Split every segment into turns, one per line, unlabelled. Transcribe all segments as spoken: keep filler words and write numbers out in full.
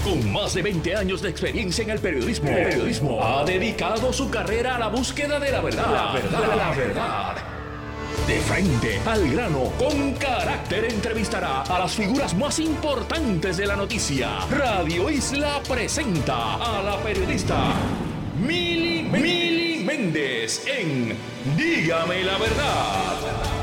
Con más de veinte años de experiencia en el periodismo, el periodismo ha dedicado su carrera a la búsqueda de la verdad. La verdad, la verdad. De frente, al grano, con carácter, entrevistará a las figuras más importantes de la noticia. Radio Isla presenta a la periodista Mili, Mili Méndez en Dígame la Verdad.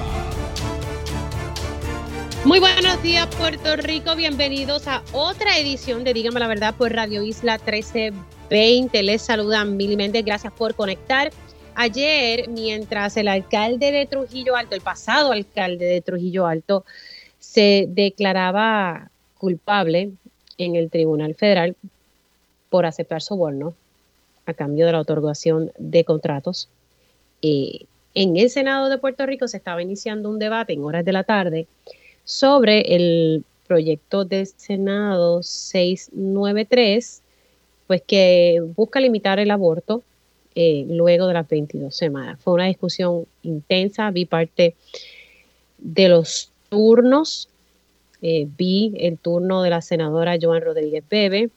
Muy buenos días, Puerto Rico. Bienvenidos a otra edición de Dígame la Verdad por Radio Isla trece veinte. Les saluda Mili Méndez. Gracias por conectar. Ayer, mientras el alcalde de Trujillo Alto, el pasado alcalde de Trujillo Alto, se declaraba culpable en el Tribunal Federal por aceptar soborno a cambio de la otorgación de contratos, eh, en el Senado de Puerto Rico se estaba iniciando un debate en horas de la tarde sobre el proyecto de Senado seiscientos noventa y tres, pues que busca limitar el aborto eh, luego de las veintidós semanas. Fue una discusión intensa, vi parte de los turnos, eh, vi el turno de la senadora Joan Rodríguez Bebe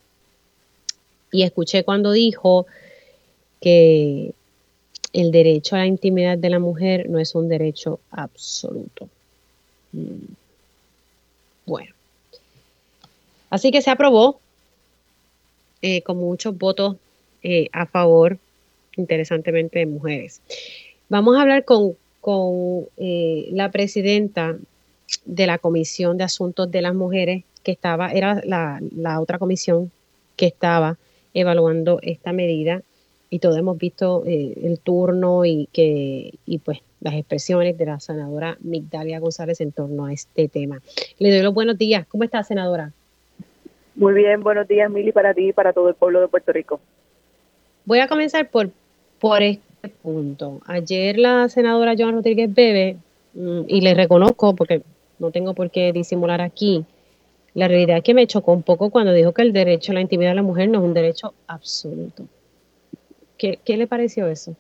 y escuché cuando dijo que el derecho a la intimidad de la mujer no es un derecho absoluto. Mm. Bueno, así que se aprobó eh, con muchos votos eh, a favor, interesantemente, de mujeres. Vamos a hablar con, con eh, la presidenta de la Comisión de Asuntos de las Mujeres, que estaba, era la, la otra comisión que estaba evaluando esta medida, y todos hemos visto eh, el turno y que y pues las expresiones de la senadora Migdalia González en torno a este tema. Le doy los buenos días. ¿Cómo está, senadora?
Muy bien, buenos días, Mili, para ti y para todo el pueblo de Puerto Rico.
Voy a comenzar por, por este punto. Ayer la senadora Joan Rodríguez Bebe, y le reconozco porque no tengo por qué disimular aquí, la realidad es que me chocó un poco cuando dijo que el derecho a la intimidad de la mujer no es un derecho absoluto. ¿Qué, qué le pareció eso?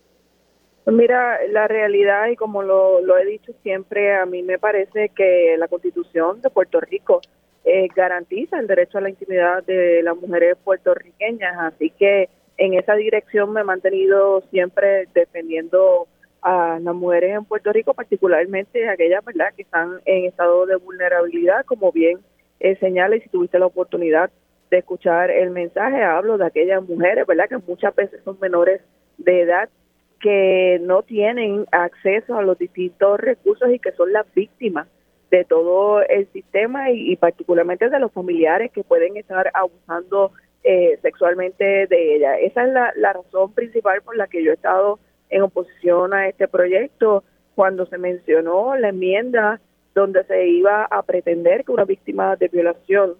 Pues mira, la realidad, y como lo, lo he dicho siempre, a mí me parece que la Constitución de Puerto Rico eh, garantiza el derecho a la intimidad de las mujeres puertorriqueñas, así que en esa dirección me he mantenido siempre defendiendo a las mujeres en Puerto Rico, particularmente aquellas, ¿verdad?, que están en estado de vulnerabilidad, como bien eh, señala, y si tuviste la oportunidad de escuchar el mensaje, hablo de aquellas mujeres, ¿verdad?, que muchas veces son menores de edad, que no tienen acceso a los distintos recursos y que son las víctimas de todo el sistema y, y particularmente de los familiares que pueden estar abusando eh, sexualmente de ella. Esa es la, la razón principal por la que yo he estado en oposición a este proyecto. Cuando se mencionó la enmienda donde se iba a pretender que una víctima de violación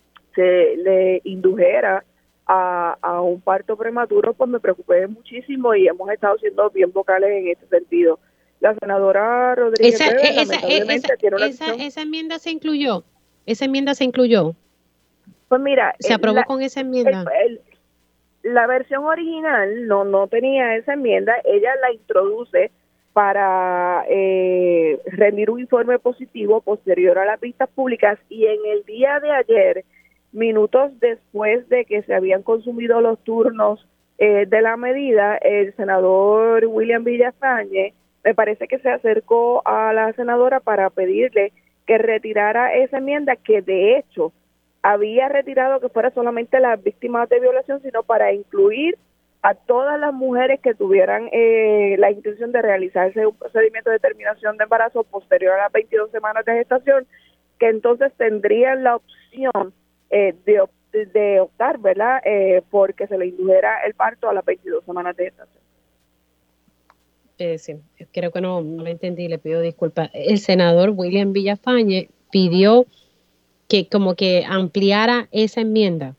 se le indujera a, a un parto prematuro, pues me preocupé muchísimo y hemos estado siendo bien vocales en este sentido. La senadora Rodríguez
esa,
Bebe,
esa,
lamentablemente,
esa,
tiene una
esa,
acción.
esa enmienda se incluyó, esa enmienda se incluyó.
Pues mira,
se aprobó
la,
con esa enmienda.
El, el, la versión original no no tenía esa enmienda, ella la introduce para eh, rendir un informe positivo posterior a las vistas públicas, y en el día de ayer, minutos después de que se habían consumido los turnos eh, de la medida, el senador William Villafañe me parece que se acercó a la senadora para pedirle que retirara esa enmienda, que de hecho había retirado que fuera solamente las víctimas de violación, sino para incluir a todas las mujeres que tuvieran eh, la intención de realizarse un procedimiento de terminación de embarazo posterior a las veintidós semanas de gestación, que entonces tendrían la opción eh, de, de optar, ¿verdad?, eh, porque se le indujera el parto a las veintidós semanas de gestación.
Eh, sí, creo que no, no lo entendí, le pido disculpas. El senador William Villafañe pidió que como que ampliara esa enmienda.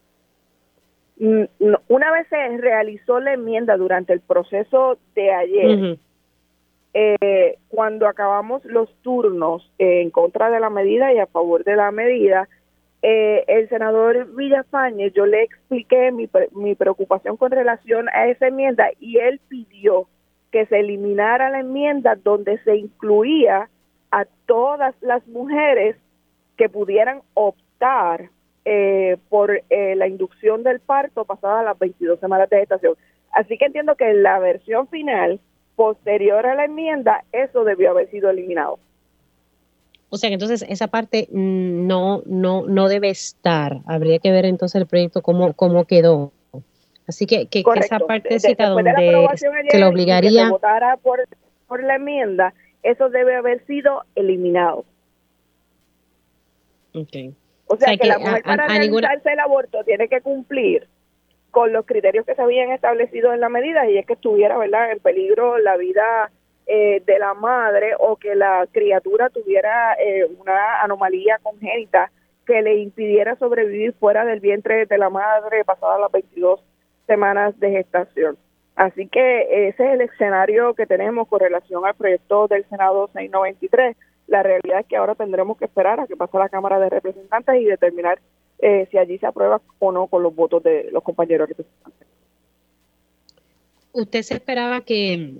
Una vez se realizó la enmienda durante el proceso de ayer, uh-huh. eh, cuando acabamos los turnos eh, en contra de la medida y a favor de la medida, eh, el senador Villafañe, yo le expliqué mi, mi preocupación con relación a esa enmienda, y él pidió que se eliminara la enmienda donde se incluía a todas las mujeres que pudieran optar eh, por eh, la inducción del parto pasadas las veintidós semanas de gestación. Así que entiendo que en la versión final, posterior a la enmienda, eso debió haber sido eliminado.
O sea que entonces esa parte no, no, no debe estar. Habría que ver entonces el proyecto cómo, cómo quedó. Así que, que, que esa partecita de, de, donde se le obligaría
que se votara por, por la enmienda, eso debe haber sido eliminado.
Okay.
O sea, o sea que, que la mujer a, para a, a realizarse ninguna... el aborto tiene que cumplir con los criterios que se habían establecido en la medida, y es que estuviera, ¿verdad?, en peligro la vida eh, de la madre, o que la criatura tuviera eh, una anomalía congénita que le impidiera sobrevivir fuera del vientre de la madre pasadas las veintidós semanas de gestación. Así que ese es el escenario que tenemos con relación al proyecto del Senado seiscientos noventa y tres. La realidad es que ahora tendremos que esperar a que pase a la Cámara de Representantes y determinar eh, si allí se aprueba o no con los votos de los compañeros representantes.
¿Usted se esperaba que,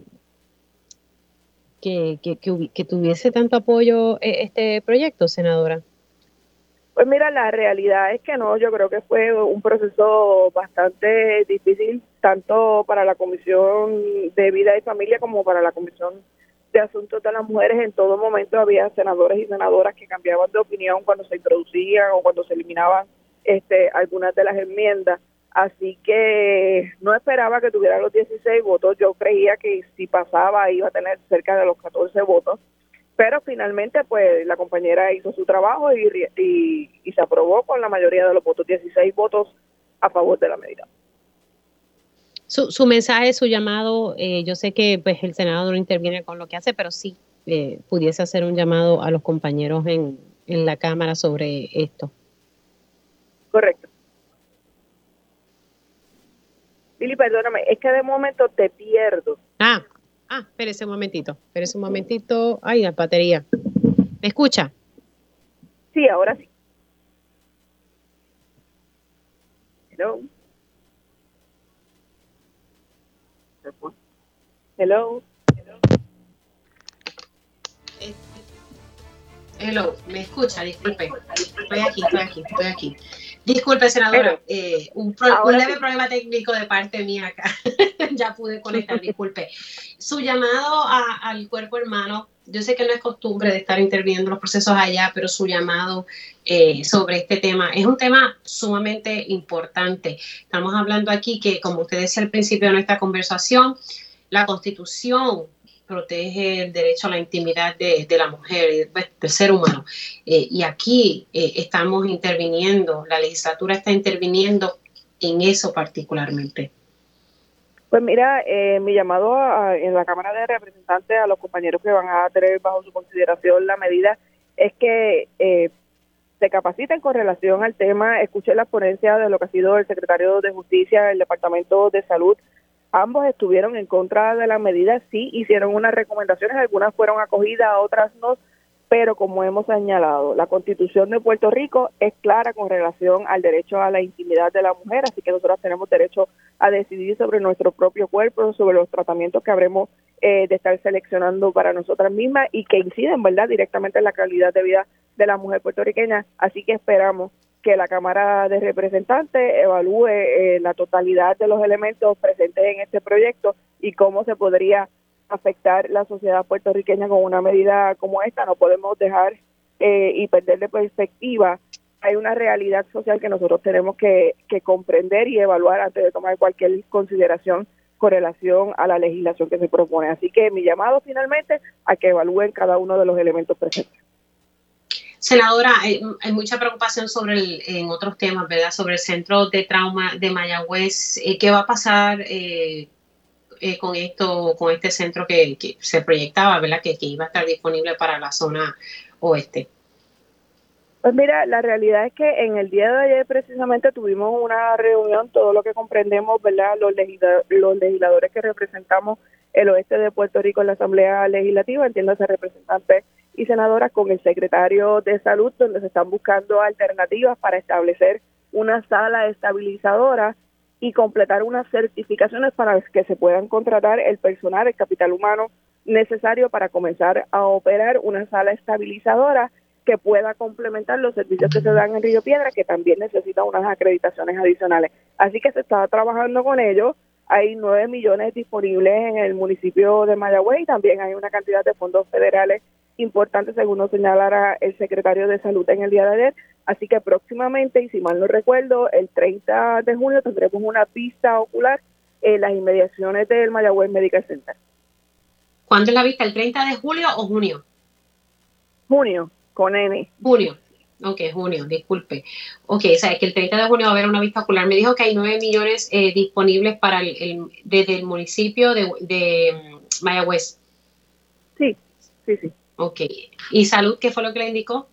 que, que, que, que tuviese tanto apoyo este proyecto, senadora?
Pues mira, la realidad es que no. Yo creo que fue un proceso bastante difícil, tanto para la Comisión de Vida y Familia como para la Comisión de Asuntos de las Mujeres. En todo momento había senadores y senadoras que cambiaban de opinión cuando se introducían o cuando se eliminaban este, algunas de las enmiendas. Así que no esperaba que tuviera los dieciséis votos. Yo creía que si pasaba iba a tener cerca de los catorce votos. Pero finalmente, pues, la compañera hizo su trabajo y, y, y se aprobó con la mayoría de los votos, dieciséis votos a favor de la medida.
Su, su mensaje, su llamado, eh, yo sé que pues el Senado no interviene con lo que hace, pero sí eh, pudiese hacer un llamado a los compañeros en, en la Cámara sobre esto.
Correcto. Lili, perdóname, es que de momento te pierdo.
Ah, ah, espérese un momentito, espérese un momentito. Ay, la batería. ¿Me escucha?
Sí, ahora sí. Hello. Hello. Hello.
Hello, ¿me escucha? Disculpe. Estoy aquí, estoy aquí, estoy aquí. Disculpe, senadora, eh, un, pro, un leve problema técnico de parte mía acá. Ya pude conectar, disculpe. Su llamado a, al cuerpo hermano, yo sé que no es costumbre de estar interviniendo en los procesos allá, pero su llamado eh, sobre este tema es un tema sumamente importante. Estamos hablando aquí que, como usted decía al principio de nuestra conversación, la Constitución protege el derecho a la intimidad de, de la mujer, del ser humano. Eh, y aquí eh, estamos interviniendo, la legislatura está interviniendo en eso particularmente.
Pues mira, eh, mi llamado a, en la Cámara de Representantes a los compañeros que van a tener bajo su consideración la medida es que eh, se capaciten con relación al tema, escuchen las ponencias de lo que ha sido el secretario de Justicia, el Departamento de Salud. Ambos estuvieron en contra de la medida, sí hicieron unas recomendaciones, algunas fueron acogidas, otras no, pero como hemos señalado, la Constitución de Puerto Rico es clara con relación al derecho a la intimidad de la mujer, así que nosotros tenemos derecho a decidir sobre nuestro propio cuerpo, sobre los tratamientos que habremos eh, de estar seleccionando para nosotras mismas y que inciden, ¿verdad?, directamente en la calidad de vida de la mujer puertorriqueña, así que esperamos que la Cámara de Representantes evalúe eh, la totalidad de los elementos presentes en este proyecto y cómo se podría afectar la sociedad puertorriqueña con una medida como esta. No podemos dejar eh, y perder de perspectiva. Hay una realidad social que nosotros tenemos que, que comprender y evaluar antes de tomar cualquier consideración con relación a la legislación que se propone. Así que mi llamado finalmente a que evalúen cada uno de los elementos presentes.
Senadora, hay, hay mucha preocupación sobre el, en otros temas, ¿verdad? Sobre el Centro de Trauma de Mayagüez. Eh, ¿Qué va a pasar eh, eh, con esto, con este centro que, que se proyectaba, ¿verdad? Que, que iba a estar disponible para la zona oeste.
Pues mira, la realidad es que en el día de ayer precisamente tuvimos una reunión, todo lo que comprendemos, ¿verdad? Los, legisla- los legisladores que representamos el oeste de Puerto Rico en la Asamblea Legislativa, entiéndase representantes y senadoras, con el secretario de Salud, donde se están buscando alternativas para establecer una sala estabilizadora y completar unas certificaciones para que se puedan contratar el personal, el capital humano necesario para comenzar a operar una sala estabilizadora que pueda complementar los servicios que se dan en Río Piedra, que también necesita unas acreditaciones adicionales. Así que se está trabajando con ellos. Hay nueve millones disponibles en el municipio de Mayagüez y también hay una cantidad de fondos federales importantes, según nos señalara el secretario de Salud en el día de ayer. Así que próximamente, y si mal no recuerdo, el treinta de junio tendremos una pista ocular en las inmediaciones del Mayagüez Medical Center.
¿Cuándo es la vista? ¿El treinta de julio o junio?
Junio, con N.
Junio. Ok, junio, disculpe. Ok, o sea, que el treinta de junio va a haber una vista ocular. Me dijo que hay nueve millones eh, disponibles para el, el, desde el municipio de, de Mayagüez.
Sí, sí, sí.
Ok. ¿Y Salud qué fue lo que le indicó?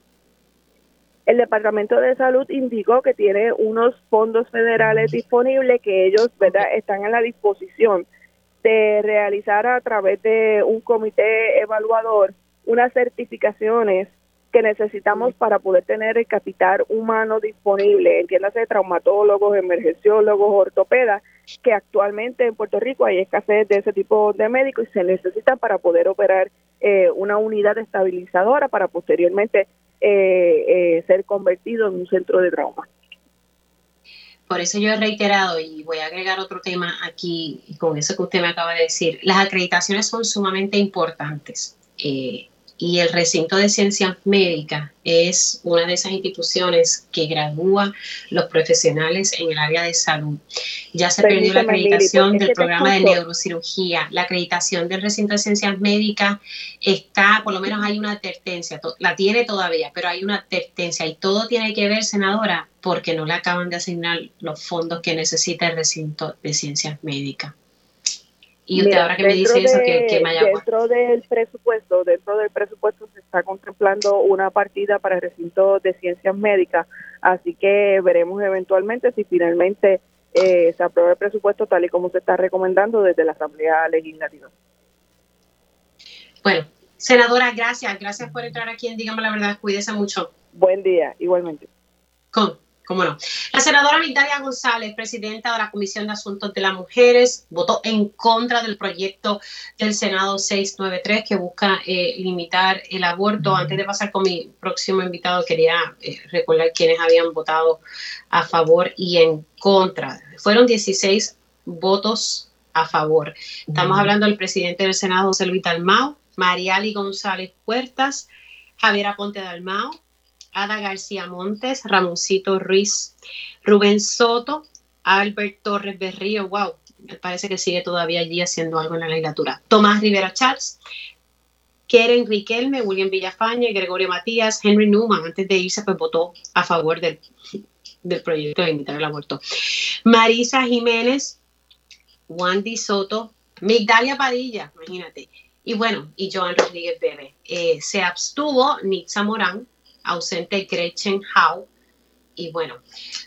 El Departamento de Salud indicó que tiene unos fondos federales disponibles que ellos, ¿verdad?, están en la disposición de realizar a través de un comité evaluador unas certificaciones que necesitamos para poder tener el capital humano disponible, entiéndase, traumatólogos, emergenciólogos, ortopedas, que actualmente en Puerto Rico hay escasez de ese tipo de médicos y se necesitan para poder operar eh, una unidad estabilizadora para posteriormente eh, eh, ser convertido en un centro de trauma.
Por eso yo he reiterado, y voy a agregar otro tema aquí, con eso que usted me acaba de decir, las acreditaciones son sumamente importantes. Eh, Y el recinto de ciencias médicas es una de esas instituciones que gradúa los profesionales en el área de salud. Ya se perdió la acreditación del programa de neurocirugía. La acreditación del recinto de ciencias médicas está, por lo menos hay una advertencia, la tiene todavía, pero hay una advertencia y todo tiene que ver, senadora, porque no le acaban de asignar los fondos que necesita el recinto de ciencias médicas. Y usted, mira, ahora que me dice eso,
de,
que, que Mayagüez.
Dentro del presupuesto, dentro del presupuesto se está contemplando una partida para el recinto de ciencias médicas, así que veremos eventualmente si finalmente eh, se aprueba el presupuesto tal y como se está recomendando desde la Asamblea Legislativa.
Bueno, senadora, gracias, gracias por entrar aquí en Dígame la Verdad, cuídese mucho.
Buen día, igualmente.
Con. ¿Cómo no? La senadora Migdalia González, presidenta de la Comisión de Asuntos de las Mujeres, votó en contra del proyecto del Senado seiscientos noventa y tres que busca eh, limitar el aborto. Mm. Antes de pasar con mi próximo invitado, quería eh, recordar quiénes habían votado a favor y en contra. Fueron dieciséis votos a favor. Estamos mm. hablando del presidente del Senado, José Luis Dalmau, Mariali González Puertas, Javier Aponte Dalmau, Ada García Montes, Ramoncito Ruiz, Rubén Soto, Albert Torres Berrío, wow, me parece que sigue todavía allí haciendo algo en la legislatura, Tomás Rivera Charles, Keren Riquelme, William Villafañe, Gregorio Matías, Henry Newman, antes de irse pues votó a favor del, del proyecto de limitar el aborto, Marisa Jiménez, Wandy Soto, Migdalia Padilla, imagínate, y bueno, y Joan Rodríguez Bebe. Eh, se abstuvo Nitza Morán, ausente Gretchen Howe, y bueno,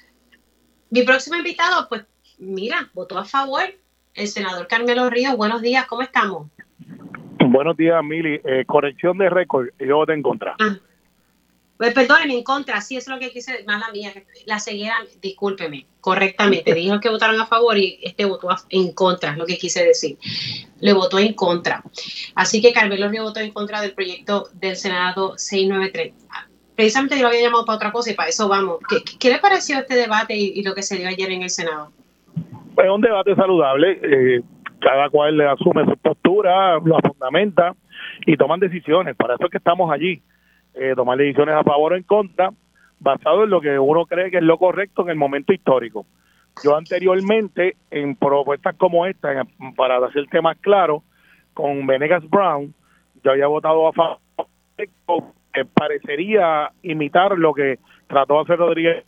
mi próximo invitado, pues mira, votó a favor, el senador Carmelo Ríos. Buenos días, ¿cómo estamos?
Buenos días, Mili. Eh, corrección de récord, yo voté en contra.
Ah, pues perdóneme, en contra, sí, eso es lo que quise, mala mía, la ceguera, discúlpeme, correctamente, dijo que votaron a favor y este votó a, en contra, es lo que quise decir, le votó en contra. Así que Carmelo Ríos votó en contra del proyecto del Senado seiscientos noventa y tres. Precisamente yo lo había llamado para otra cosa y para eso vamos. ¿Qué, qué le pareció este debate y, y lo que se dio ayer en el Senado?
Pues un debate saludable. Eh, cada cual le asume su postura, lo fundamenta y toman decisiones. Para eso es que estamos allí. Eh, tomar decisiones a favor o en contra, basado en lo que uno cree que es lo correcto en el momento histórico. Yo anteriormente, en propuestas como esta, en, para hacer temas claros, con Venegas Brown, yo había votado a favor, que parecería imitar lo que trató de hacer Rodríguez.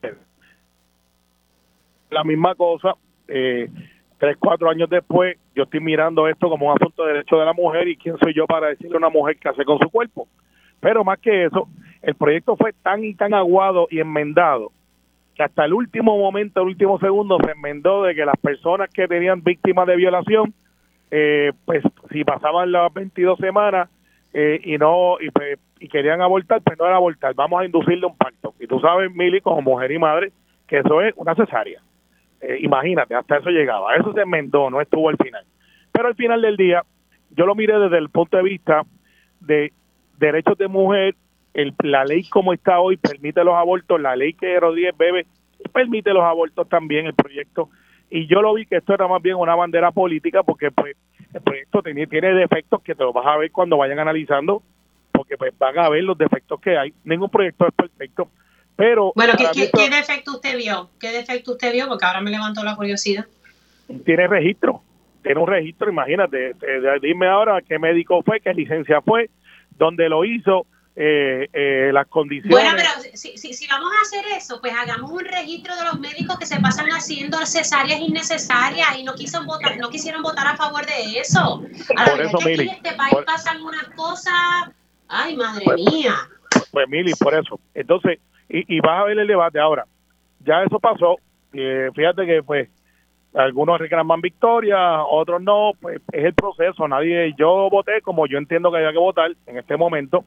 La misma cosa, eh, tres, cuatro años después, yo estoy mirando esto como un asunto de derecho de la mujer y quién soy yo para decirle a una mujer qué hace con su cuerpo. Pero más que eso, el proyecto fue tan y tan aguado y enmendado que hasta el último momento, el último segundo, se enmendó de que las personas que tenían víctimas de violación, eh, pues si pasaban las veintidós semanas eh, y no y, pues, y querían abortar, pues no era abortar, vamos a inducirle un parto. Y tú sabes, Mili, como mujer y madre, que eso es una cesárea. Eh, imagínate, hasta eso llegaba. Eso se enmendó, no estuvo al final. Pero al final del día, yo lo miré desde el punto de vista de derechos de mujer el, la ley como está hoy permite los abortos, la ley que Rodríguez Bebe permite los abortos también, el proyecto, y yo lo vi que esto era más bien una bandera política porque pues el proyecto tiene, tiene defectos que te los vas a ver cuando vayan analizando, porque pues van a ver los defectos que hay. Ningún proyecto es perfecto, pero...
Bueno, ¿qué, qué,
esto,
¿qué defecto usted vio? ¿Qué defecto usted vio? Porque ahora me levantó la curiosidad.
Tiene registro, tiene un registro, imagínate, eh, dime ahora qué médico fue, qué licencia fue, dónde lo hizo, eh, eh, las condiciones.
Bueno, pero si, si, si vamos a hacer eso, pues hagamos un registro de los médicos que se pasan haciendo cesáreas innecesarias y no quisieron votar, no quisieron votar a favor de eso. A la
por eso,
que
Mili,
aquí en este país
por,
pasan unas cosas, ay, madre
pues,
mía.
Pues, Mili, por eso. Entonces, y, y vas a ver el debate ahora. Ya eso pasó, eh, fíjate que pues algunos reclaman victoria, otros no, pues es el proceso. Nadie, yo voté como yo entiendo que había que votar en este momento.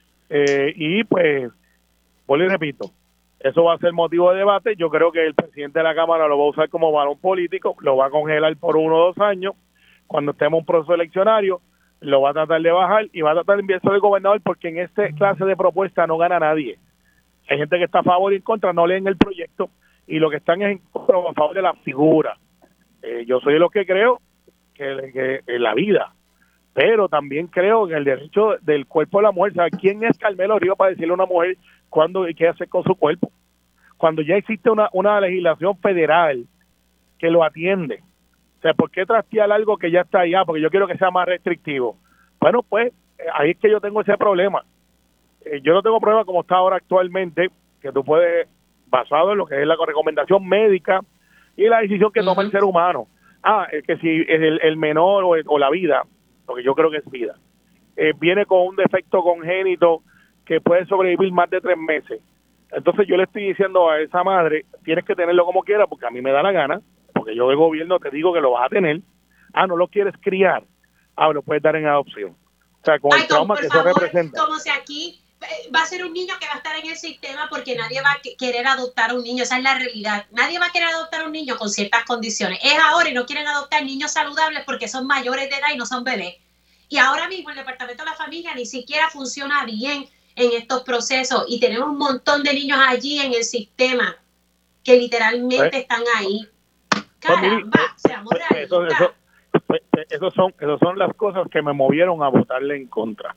Eh, y pues, vuelvo y repito, eso va a ser motivo de debate. Yo creo que el presidente de la Cámara lo va a usar como balón político, lo va a congelar por uno o dos años. Cuando estemos en un proceso eleccionario, lo va a tratar de bajar y va a tratar de enviarse al gobernador, porque en esta clase de propuesta no gana nadie. Hay gente que está a favor y en contra, no leen el proyecto, y lo que están es en contra o a favor de la figura. Eh, yo soy de los que creo que, que en la vida, pero también creo en el derecho del cuerpo de la mujer. ¿Sabe quién es Carmelo Ríos para decirle a una mujer cuándo y qué hacer con su cuerpo? Cuando ya existe una, una legislación federal que lo atiende. O sea, ¿por qué trastear algo que ya está allá? Porque yo quiero que sea más restrictivo. Bueno, pues ahí es que yo tengo ese problema. Eh, yo no tengo problema como está ahora actualmente, que tú puedes, basado en lo que es la recomendación médica y la decisión que uh-huh. toma el ser humano. Ah, es que si es el, el menor o, el, o la vida, porque yo creo que es vida, eh, viene con un defecto congénito que puede sobrevivir más de tres meses. Entonces yo le estoy diciendo a esa madre, tienes que tenerlo como quiera, porque a mí me da la gana, porque yo de gobierno te digo que lo vas a tener. Ah, no lo quieres criar, ah, lo puedes dar en adopción. O sea, con
Ay,
el trauma
Tom,
que
favor,
se representa.
Como si aquí va a ser un niño que va a estar en el sistema porque nadie va a querer adoptar a un niño. Esa es la realidad. Nadie va a querer adoptar a un niño con ciertas condiciones. Es ahora y no quieren adoptar niños saludables porque son mayores de edad y no son bebés. Y ahora mismo el Departamento de la Familia ni siquiera funciona bien en estos procesos y tenemos un montón de niños allí en el sistema que literalmente ¿Eh? están ahí. Caramba,
pues,
seamos
pues, eso, eso, pues, eso son, eso son las cosas que me movieron a votarle en contra.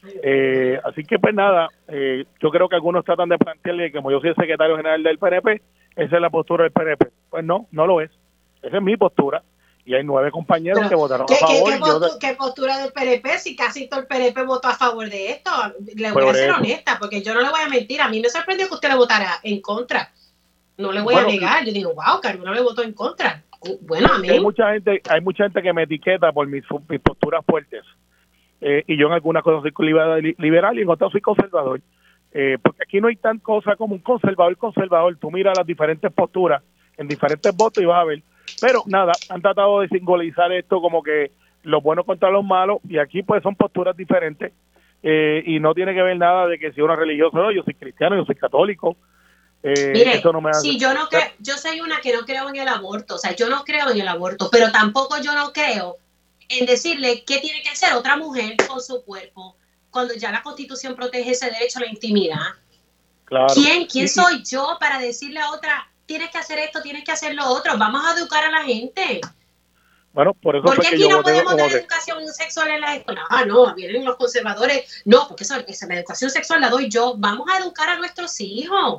Eh, así que pues nada, eh, yo creo que algunos tratan de plantearle que como yo soy el secretario general del P N P, esa es la postura del P N P. Pues no, no lo es. Esa es mi postura. Y hay nueve compañeros Pero, que votaron
¿qué,
a favor.
¿qué, qué,
yo...
¿Qué postura del P N P? Si casi todo el P N P votó a favor de esto. Le voy Por a ser eso. honesta, porque yo no le voy a mentir. A mí me sorprendió que usted le votara en contra. No le voy bueno, a negar. Yo digo, wow, Carmen no le votó en contra. Bueno, a mí.
Hay mucha gente, hay mucha gente que me etiqueta por mis, mis posturas fuertes. Eh, y yo en algunas cosas soy liberal y en otras soy conservador. Eh, porque aquí no hay tan cosa como un conservador conservador. Tú miras las diferentes posturas en diferentes votos y vas a ver. Pero nada, han tratado de simbolizar esto como que los buenos contra los malos, y aquí pues son posturas diferentes, eh, y no tiene que ver nada de que si uno es religioso o no. Yo soy cristiano, yo soy católico. Eh,
Mire,
eso no me hace...
si yo no creo, yo soy una que no creo en el aborto, o sea, yo no creo en el aborto, pero tampoco yo no creo en decirle qué tiene que hacer otra mujer con su cuerpo cuando ya la Constitución protege ese derecho a la intimidad.
Claro.
¿Quién, quién
sí,
soy
sí.
yo para decirle a otra, tienes que hacer esto, tienes que hacer lo otro? Vamos a educar a la gente.
Bueno, por eso
porque
fue que
aquí
yo
no
voté
podemos dar
voté.
educación sexual en la escuela. Ah, no, vienen los conservadores. No, porque eso, esa, la educación sexual la doy yo. Vamos a educar a nuestros hijos.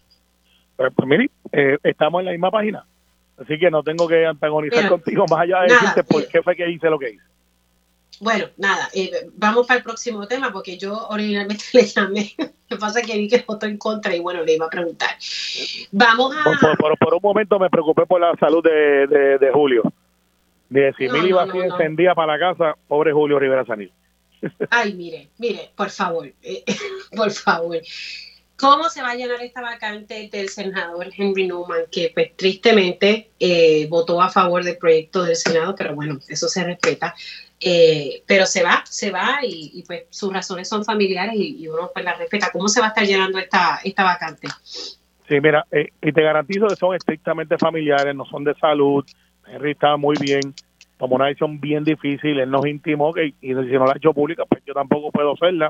Pero, pues mire, eh, estamos en la misma página, así que no tengo que antagonizar
Pero,
contigo más allá de
nada,
decirte por
eh,
qué fue que hice lo que hice.
Bueno, nada, eh, vamos para el próximo tema, porque yo originalmente le llamé, lo que pasa es que vi que votó en contra y bueno, le iba a preguntar. Vamos a...
Por, por, por, por un momento me preocupé por la salud de, de, de Julio. De si
No,
Mil
no,
iba
no,
así
no.
encendida para la casa, pobre Julio Rivera Sanil.
Ay, mire, mire, por favor, eh, por favor. ¿Cómo se va a llenar esta vacante del senador Henry Newman, que pues tristemente eh, votó a favor del proyecto del Senado, pero bueno, eso se respeta, eh, pero se va, se va y, y pues sus razones son familiares y, y uno pues las respeta. ¿Cómo se va a estar llenando esta, esta vacante?
Sí, mira, eh, y te garantizo que son estrictamente familiares, no son de salud. Henry estaba muy bien, tomó una decisión bien difícil, él nos intimó que, y si no la ha hecho pública, pues yo tampoco puedo hacerla,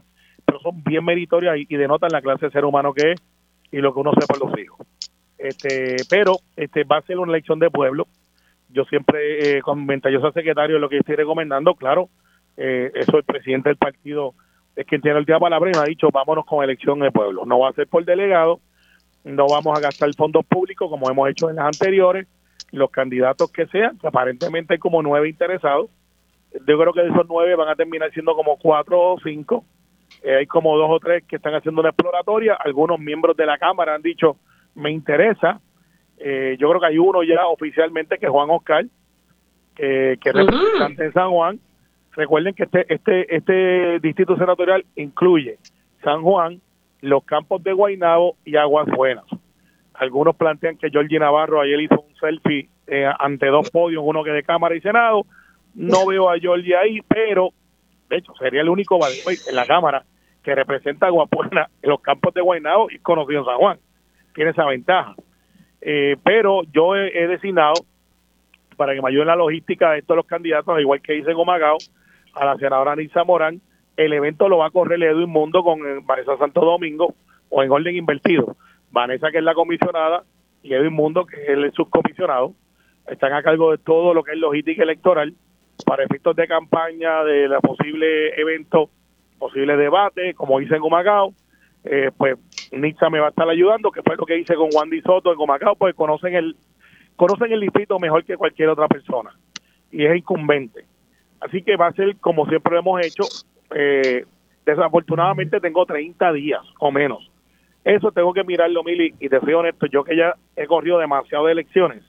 pero son bien meritorias y, y denotan la clase de ser humano que es y lo que uno hace por los hijos. Este, pero este va a ser una elección de pueblo. Yo siempre, eh, con ventajoso secretario, lo que estoy recomendando, claro, eh, eso el presidente del partido es quien tiene el día palabra y me ha dicho, vámonos con elección de pueblo. No va a ser por delegado, no vamos a gastar fondos públicos como hemos hecho en las anteriores, los candidatos que sean, que aparentemente hay como nueve interesados. Yo creo que de esos nueve van a terminar siendo como cuatro o cinco. Eh, hay como dos o tres que están haciendo una exploratoria. Algunos miembros de la Cámara han dicho, me interesa. Eh, yo creo que hay uno ya oficialmente, que es Juan Oscar, que, que es uh-huh. representante en San Juan. Recuerden que este, este, este distrito senatorial incluye San Juan, los campos de Guaynabo y Aguas Buenas. Algunos plantean que Georgie Navarro ayer hizo un selfie eh, ante dos podios, uno que de Cámara y Senado. No veo a Georgie ahí, pero de hecho sería el único en la Cámara que representa a Aguas Buenas en los campos de Guaynabo y conocido en San Juan. Tiene esa ventaja. Eh, pero yo he, he designado para que me ayuden en la logística de estos los candidatos, igual que hice en Humacao, a la senadora Nilsa Morán. El evento lo va a correr Edwin Mundo con Vanessa Santo Domingo, o en orden invertido. Vanessa, que es la comisionada, y Edwin Mundo, que es el subcomisionado, están a cargo de todo lo que es logística electoral para efectos de campaña, de la posible evento, posible debate, como hice en Humacao. Eh, pues Nilsa me va a estar ayudando, que fue lo que hice con Wandy Soto en Humacao, pues conocen el conocen el distrito mejor que cualquier otra persona y es incumbente. Así que va a ser como siempre lo hemos hecho. Eh, desafortunadamente tengo treinta días o menos. Eso tengo que mirarlo, Mili, y te soy honesto, yo que ya he corrido demasiado de elecciones,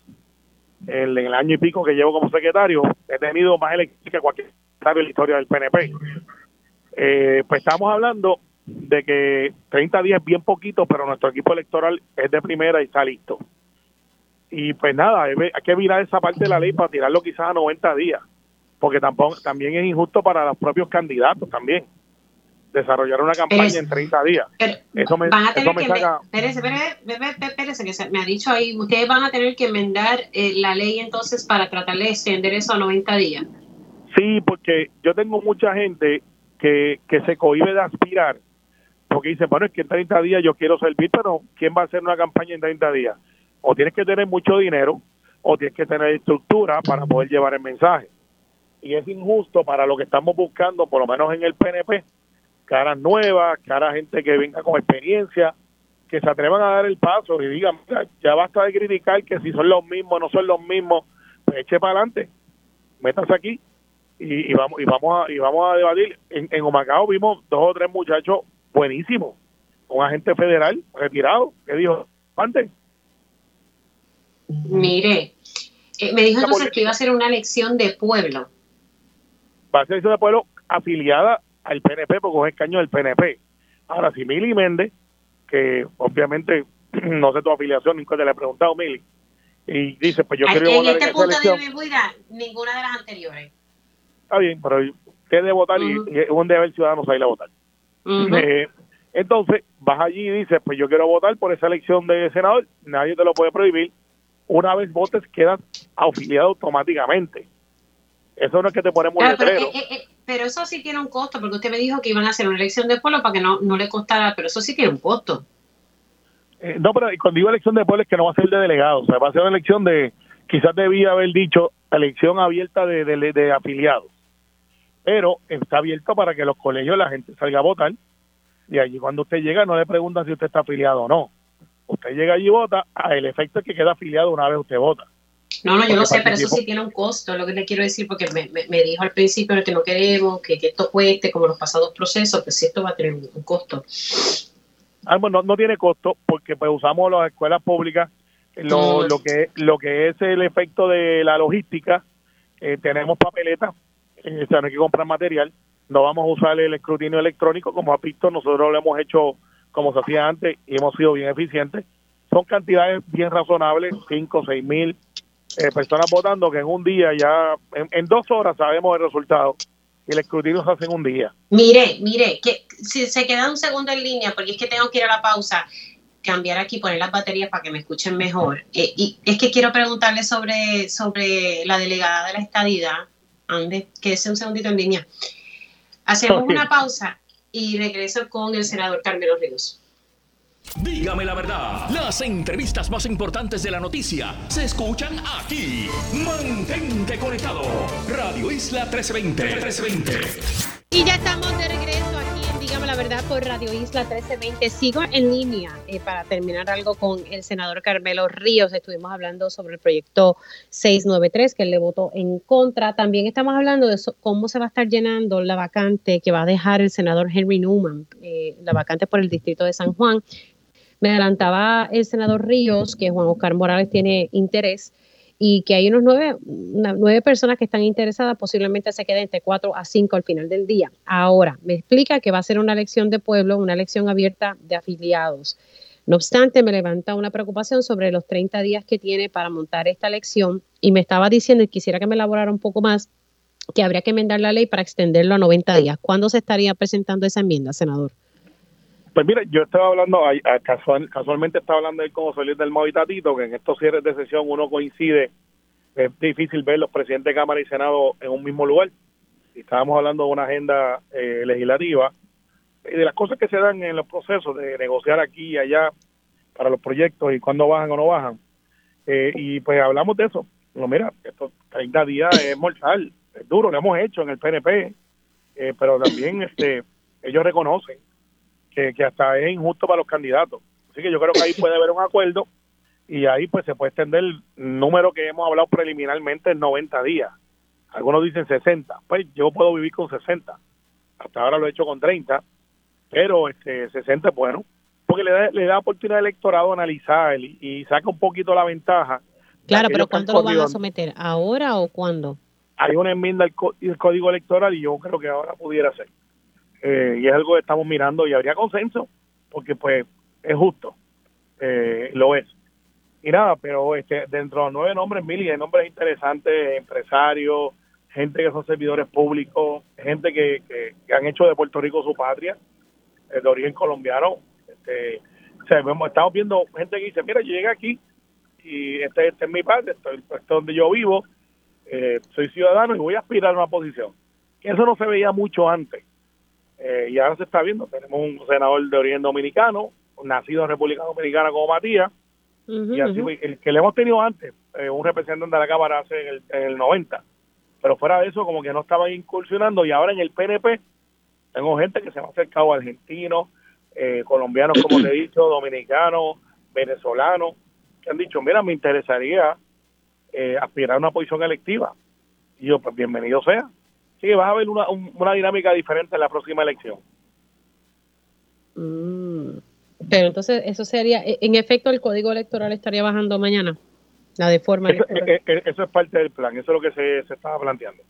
en el año y pico que llevo como secretario, he tenido más elecciones que cualquier secretario en la historia del P N P. Eh, pues estamos hablando de que treinta días es bien poquito, pero nuestro equipo electoral es de primera y está listo. Y pues nada, hay que virar esa parte de la ley para tirarlo quizás a noventa días, porque tampoco también es injusto para los propios candidatos también desarrollar una campaña pero, en treinta días.
Pero
eso me,
van a tener
eso me
que
saca...
espérese, espérese, espérese, que se, me ha dicho ahí, ustedes van a tener que enmendar eh, la ley entonces para tratar de extender eso a noventa días.
Sí, porque yo tengo mucha gente que, que se cohíbe de aspirar, porque dice, bueno, es que en treinta días yo quiero servir, pero ¿quién va a hacer una campaña en treinta días? O tienes que tener mucho dinero, o tienes que tener estructura para poder llevar el mensaje. Y es injusto para lo que estamos buscando, por lo menos en el P N P, caras nuevas, caras gente que venga con experiencia, que se atrevan a dar el paso y digan, mira, ya basta de criticar que si son los mismos, no son los mismos, pues eche para adelante, métase aquí y, y vamos y vamos a y vamos a debatir. En, en Humacao vimos dos o tres muchachos buenísimos, un agente federal retirado que dijo, antes.
Mire, eh, me dijo entonces que iba a ser una elección de pueblo.
Va a ser elección de pueblo afiliada al P N P, porque es escaño del P N P. Ahora, si Mili Méndez, que obviamente no sé tu afiliación, nunca te la he preguntado, Mili, y dice, pues yo quiero
en
votar
este
en esa
punto
elección.
De mi vida, ninguna de las anteriores.
Está bien, pero usted debe votar uh-huh. y, y es un deber ciudadano salir a votar. Uh-huh. Eh, entonces, vas allí y dices, pues yo quiero votar por esa elección de senador, nadie te lo puede prohibir. Una vez votes, quedas afiliado automáticamente. Eso no es que te ponemos
claro,
un letrero.
Pero, eh, eh, pero eso sí tiene un costo, porque usted me dijo que iban a hacer una elección de pueblo para que no, no le costara, pero eso sí tiene un costo.
Eh, no, pero cuando digo elección de pueblo es que no va a ser de delegados, o sea, va a ser una elección de, quizás debía haber dicho, elección abierta de, de, de afiliados. Pero está abierto para que los colegios, la gente salga a votar, y allí cuando usted llega no le preguntan si usted está afiliado o no. Usted llega allí y vota, el efecto es que queda afiliado una vez usted vota.
No, no, yo lo sé, pero eso sí tiene un costo, es lo que le quiero decir, porque me, me, me dijo al principio que no queremos, que, que esto cueste como los pasados procesos, pues sí, esto va a tener un, un costo.
Ah, bueno, no, no tiene costo, porque pues usamos las escuelas públicas, lo, mm. lo, que, lo que es el efecto de la logística, eh, tenemos papeletas, eh, o sea, no hay que comprar material, no vamos a usar el escrutinio electrónico, como ha visto, nosotros lo hemos hecho como se hacía antes y hemos sido bien eficientes. Son cantidades bien razonables, cinco o seis mil eh, personas votando, que en un día ya, en, en dos horas sabemos el resultado y el escrutinio se hace en un día.
Mire, mire, que si se queda un segundo en línea, porque es que tengo que ir a la pausa, cambiar aquí, poner las baterías para que me escuchen mejor. Eh, y es que quiero preguntarle sobre, sobre la delegada de la estadidad. Ande, quédese un segundito en línea. Hacemos okay. una pausa y regreso con el senador Carmelo Ríos.
Dígame la verdad, las entrevistas más importantes de la noticia se escuchan aquí. Mantente conectado. Radio Isla trescientos veinte.
Y ya estamos de regreso aquí en Dígame la Verdad por Radio Isla trece veinte. Sigo en línea eh, para terminar algo con el senador Carmelo Ríos. Estuvimos hablando sobre el proyecto seiscientos noventa y tres, que él le votó en contra. También estamos hablando de eso, cómo se va a estar llenando la vacante que va a dejar el senador Henry Newman, eh, la vacante por el distrito de San Juan. Me adelantaba el senador Ríos que Juan Oscar Morales tiene interés y que hay unos nueve, una, nueve personas que están interesadas, posiblemente se queden entre cuatro a cinco al final del día. Ahora, me explica que va a ser una elección de pueblo, una elección abierta de afiliados. No obstante, me levanta una preocupación sobre los treinta días que tiene para montar esta elección y me estaba diciendo, y quisiera que me elaborara un poco más, que habría que enmendar la ley para extenderlo a noventa días. ¿Cuándo se estaría presentando esa enmienda, senador?
Pues mira, yo estaba hablando, a, a casual, casualmente estaba hablando del como salir del Movitatito, que en estos cierres de sesión uno coincide, es difícil ver los presidentes de Cámara y Senado en un mismo lugar. Y estábamos hablando de una agenda eh, legislativa y de las cosas que se dan en los procesos de negociar aquí y allá para los proyectos y cuándo bajan o no bajan. Eh, y pues hablamos de eso. No, mira, estos treinta días es mortal, es duro, lo hemos hecho en el P N P, eh, pero también este ellos reconocen Que, que hasta es injusto para los candidatos. Así que yo creo que ahí puede haber un acuerdo y ahí pues se puede extender el número que hemos hablado preliminarmente en noventa días. Algunos dicen sesenta. Pues yo puedo vivir con sesenta. Hasta ahora lo he hecho con treinta, pero este sesenta es bueno, porque le da, le da oportunidad al electorado a analizar y, y saca un poquito la ventaja.
Claro, pero ¿cuándo lo van a someter? ¿Ahora o cuándo?
Hay una enmienda al co- el Código Electoral y yo creo que ahora pudiera ser. Eh, y es algo que estamos mirando y habría consenso porque pues es justo, eh, lo es. Y nada, pero este dentro de los nueve nombres, Mili, hay nombres interesantes, empresarios, gente que son servidores públicos, gente que, que, que han hecho de Puerto Rico su patria, eh, de origen colombiano. Este, o sea, vemos, estamos viendo gente que dice, mira, yo llegué aquí y este, este es mi patria, esto, esto es donde yo vivo, eh, soy ciudadano y voy a aspirar a una posición. Eso no se veía mucho antes. Eh, y ahora se está viendo, tenemos un senador de origen dominicano, nacido en República Dominicana como Matías, uh-huh, y así uh-huh. el que le hemos tenido antes, eh, un representante de la Cámara hace en el, en el noventa, pero fuera de eso como que no estaban incursionando, y ahora en el P N P tengo gente que se me ha acercado, argentinos, eh, colombianos como te he dicho, dominicanos, venezolanos, que han dicho, mira, me interesaría eh, aspirar a una posición electiva, y yo, pues bienvenido sea. Sí, vas a ver una, una dinámica diferente en la próxima elección.
Mm, pero entonces eso sería, en efecto, el Código Electoral estaría bajando mañana, la de forma
eso,
electoral.
Eso, eso es parte del plan, eso es lo que se, se estaba planteando.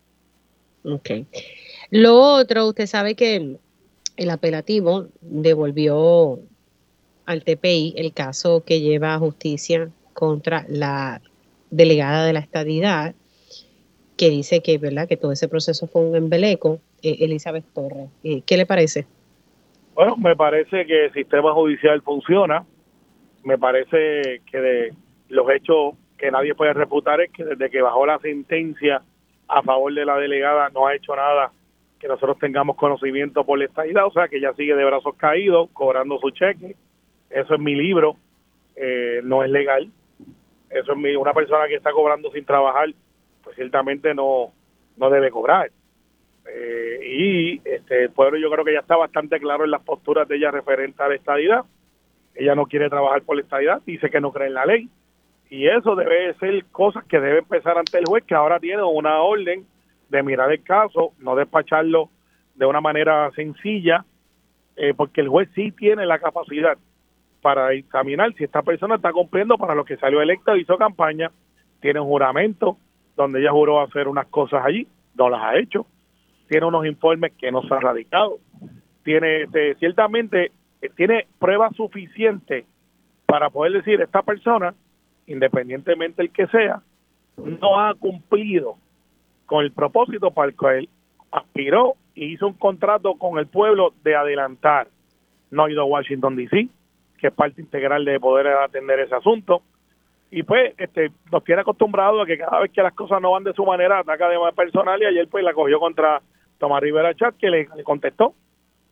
Ok. Lo otro, usted sabe que el apelativo devolvió al T P I el caso que lleva a justicia contra la delegada de la estadidad, que dice que, ¿verdad?, que todo ese proceso fue un embeleco, eh, Elizabeth Torres. Eh, ¿Qué le parece?
Bueno, me parece que el sistema judicial funciona. Me parece que de los hechos que nadie puede refutar es que desde que bajó la sentencia a favor de la delegada no ha hecho nada que nosotros tengamos conocimiento por la estadidad, o sea que ella sigue de brazos caídos, cobrando su cheque. Eso es mi libro, eh, no es legal. Eso es mi, una persona que está cobrando sin trabajar, pues ciertamente no no debe cobrar. Eh, y este el pueblo yo creo que ya está bastante claro en las posturas de ella referente a la estadidad. Ella no quiere trabajar por la estadidad, dice que no cree en la ley. Y eso debe ser cosas que debe empezar ante el juez, que ahora tiene una orden de mirar el caso, no despacharlo de una manera sencilla, eh, porque el juez sí tiene la capacidad para examinar si esta persona está cumpliendo para lo que salió electa, hizo campaña, tiene un juramento donde ella juró hacer unas cosas allí, no las ha hecho, tiene unos informes que no se han radicado, tiene este, ciertamente eh, tiene pruebas suficientes para poder decir esta persona, independientemente del que sea, no ha cumplido con el propósito para el que él aspiró y hizo un contrato con el pueblo de adelantar. No ha ido a Washington D C, que es parte integral de poder atender ese asunto, y pues este nos tiene acostumbrados a que cada vez que las cosas no van de su manera ataca de manera personal, y ayer pues la cogió contra Tomás Rivera Chat, que le, le contestó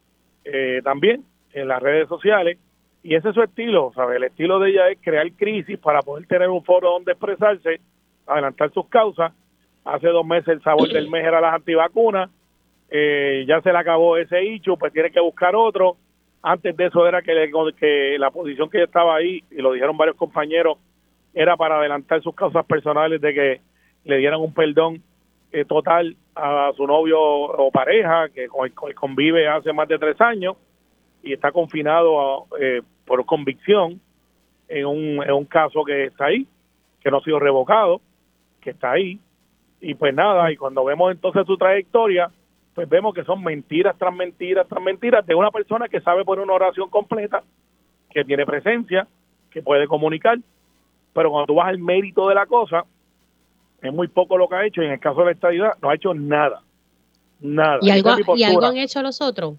eh, también en las redes sociales, y ese es su estilo, ¿sabe? El estilo de ella es crear crisis para poder tener un foro donde expresarse, adelantar sus causas. Hace dos meses el sabor del mes era las antivacunas, eh, ya se le acabó ese hecho, pues tiene que buscar otro. Antes de eso era que, le, que la posición que ella estaba ahí, y lo dijeron varios compañeros, era para adelantar sus causas personales de que le dieran un perdón eh, total a su novio o pareja, que con el, con el convive hace más de tres años, y está confinado a, eh, por convicción en un, en un caso que está ahí, que no ha sido revocado, que está ahí, y pues nada, y cuando vemos entonces su trayectoria, pues vemos que son mentiras tras mentiras tras mentiras de una persona que sabe poner una oración completa, que tiene presencia, que puede comunicar, pero cuando tú vas al mérito de la cosa, es muy poco lo que ha hecho, y en el caso de la estadidad no ha hecho nada, nada.
¿Y algo, ¿y algo han hecho los otros?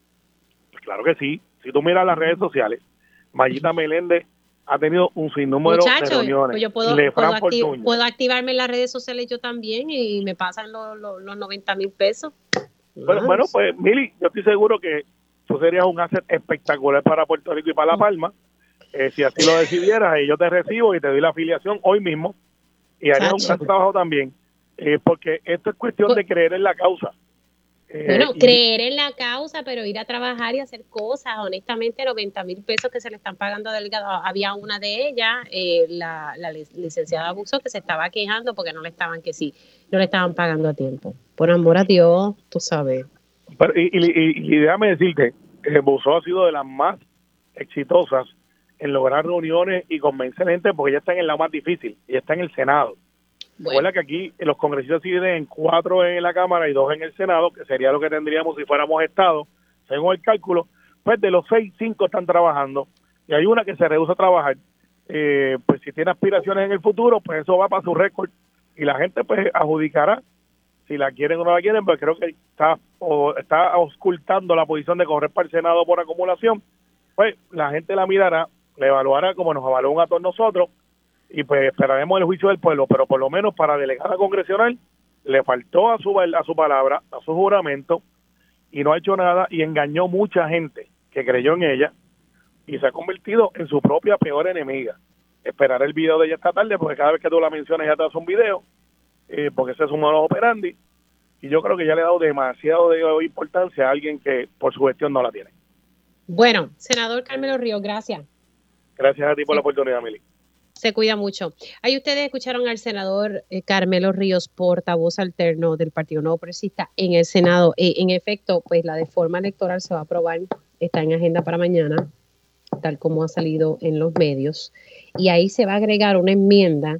Claro que sí. Si tú miras las redes sociales, Mayita Meléndez ha tenido un sinnúmero
Muchacho,
de reuniones.
pues yo puedo, puedo, activ puedo activarme en las redes sociales yo también y me pasan los, los, los noventa mil pesos.
Bueno, bueno, pues Mili, yo estoy seguro que tú serías un asset espectacular para Puerto Rico y para La Palma. Eh, si así lo decidieras, y yo te recibo y te doy la afiliación hoy mismo y haría un gran trabajo también, eh, porque esto es cuestión pues, de creer en la causa.
Eh, bueno, creer en la causa, pero ir a trabajar y hacer cosas. Honestamente, noventa mil pesos que se le están pagando a Delgado. Había una de ellas, eh, la, la licenciada Abuso, que se estaba quejando porque no le estaban, que sí, no le estaban pagando a tiempo. Por amor a Dios, tú sabes.
Pero, y, y, y, y déjame decirte, eh, Buso ha sido de las más exitosas en lograr reuniones y convencer gente, porque ya está en el lado más difícil, y está en el Senado. Bueno. Recuerda que aquí los congresistas se dividen en cuatro en la Cámara y dos en el Senado, que sería lo que tendríamos si fuéramos Estado, según el cálculo. Pues de los seis, cinco están trabajando, y hay una que se rehúsa a trabajar. Eh, pues si tiene aspiraciones en el futuro, pues eso va para su récord, y la gente pues adjudicará si la quieren o no la quieren, pero creo que está, o está auscultando la posición de correr para el Senado por acumulación. Pues la gente la mirará, la evaluará como nos evalúan a todos nosotros, y pues esperaremos el juicio del pueblo, pero por lo menos para delegada congresional le faltó a su a su palabra, a su juramento, y no ha hecho nada, y engañó mucha gente que creyó en ella, y se ha convertido en su propia peor enemiga. Esperar el video de ella esta tarde, porque cada vez que tú la mencionas ya te hace un video, eh, porque ese es un modus operandi, y yo creo que ya le ha dado demasiado de importancia a alguien que por su gestión no la tiene.
Bueno, senador Carmelo Ríos, gracias.
Gracias a ti por sí. la oportunidad, Mili.
Se cuida mucho. Ahí ustedes escucharon al senador eh, Carmelo Ríos, portavoz alterno del Partido Nuevo Progresista en el Senado. Eh, en efecto, pues la reforma electoral se va a aprobar, está en agenda para mañana, tal como ha salido en los medios, y ahí se va a agregar una enmienda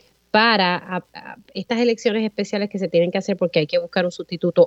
para a, a estas elecciones especiales que se tienen que hacer porque hay que buscar un sustituto,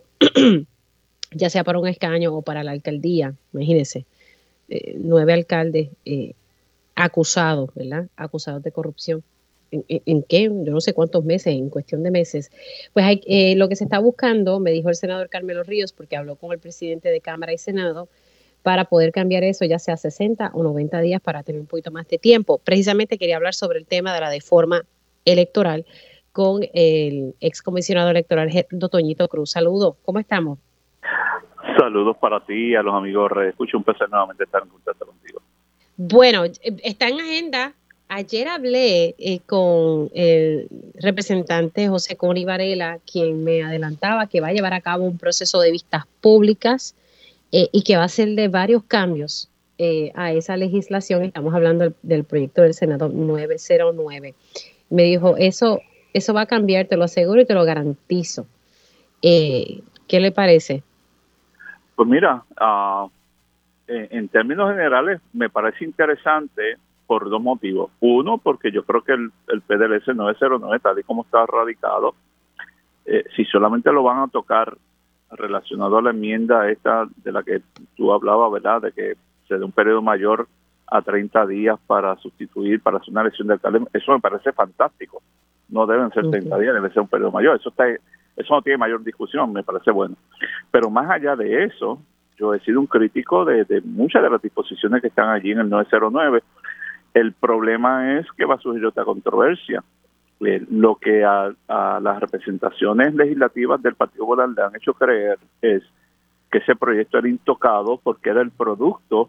ya sea para un escaño o para la alcaldía. Imagínense, eh, nueve alcaldes eh, acusados, ¿verdad? Acusados de corrupción. ¿En, en, en qué? Yo no sé cuántos meses, en cuestión de meses. Pues hay, eh, lo que se está buscando, me dijo el senador Carmelo Ríos, porque habló con el presidente de Cámara y Senado, para poder cambiar eso ya sea sesenta o noventa días para tener un poquito más de tiempo. Precisamente quería hablar sobre el tema de la reforma electoral con el excomisionado electoral Gerardo Toñito Cruz. Saludos, ¿cómo estamos?
Saludos para ti y a los amigos. Escucho un placer nuevamente estar en contacto contigo.
Bueno, está en agenda. Ayer hablé eh, con el representante José Coni Varela, quien me adelantaba que va a llevar a cabo un proceso de vistas públicas eh, y que va a hacerle varios cambios eh, a esa legislación. Estamos hablando del, del proyecto del Senado nueve cero nueve. Me dijo, eso, eso va a cambiar, te lo aseguro y te lo garantizo. Eh, ¿Qué le parece?
Pues mira, uh, en, en términos generales me parece interesante por dos motivos. Uno, porque yo creo que el, el P D L S nueve cero nueve, tal y como está radicado, eh, si solamente lo van a tocar relacionado a la enmienda esta de la que tú hablabas, ¿verdad?, de que se dé un periodo mayor a treinta días para sustituir, para hacer una elección de alcalde, eso me parece fantástico. No deben ser treinta días, debe ser un periodo mayor. Eso está, eso no tiene mayor discusión, me parece bueno. Pero más allá de eso, yo he sido un crítico de, de muchas de las disposiciones que están allí en el nueve cero nueve. El problema es que va a surgir otra controversia. Eh, lo que a, a las representaciones legislativas del Partido Popular le han hecho creer es que ese proyecto era intocado porque era el producto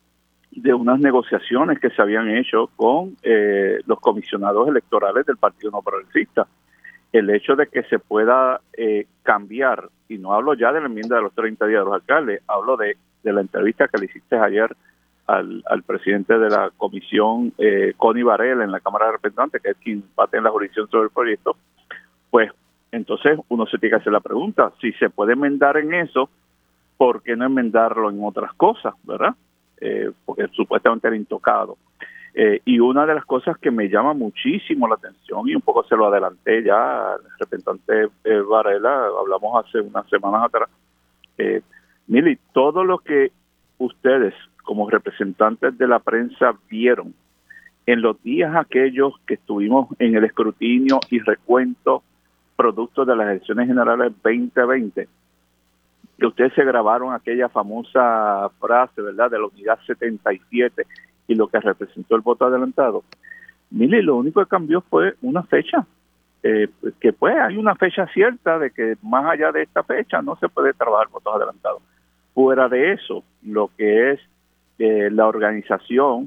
de unas negociaciones que se habían hecho con eh, los comisionados electorales del Partido No Progresista. El hecho de que se pueda eh, cambiar, y no hablo ya de la enmienda de los treinta días de los alcaldes, hablo de, de la entrevista que le hiciste ayer al, al presidente de la comisión, eh, Connie Varela, en la Cámara de Representantes, que es quien parte en la jurisdicción sobre el proyecto, pues entonces uno se tiene que hacer la pregunta, si se puede enmendar en eso, ¿por qué no enmendarlo en otras cosas, verdad? Eh, porque supuestamente era intocado. Eh, y una de las cosas que me llama muchísimo la atención, y un poco se lo adelanté ya al representante eh, Varela, hablamos hace unas semanas atrás, eh, Mili, todo lo que ustedes como representantes de la prensa vieron en los días aquellos que estuvimos en el escrutinio y recuento producto de las elecciones generales veinte veinte, que ustedes se grabaron aquella famosa frase, ¿verdad?, de la unidad setenta y siete y lo que representó el voto adelantado. Mire, lo único que cambió fue una fecha, eh, que pues hay una fecha cierta de que más allá de esta fecha no se puede trabajar votos adelantados. Fuera de eso, lo que es eh, la organización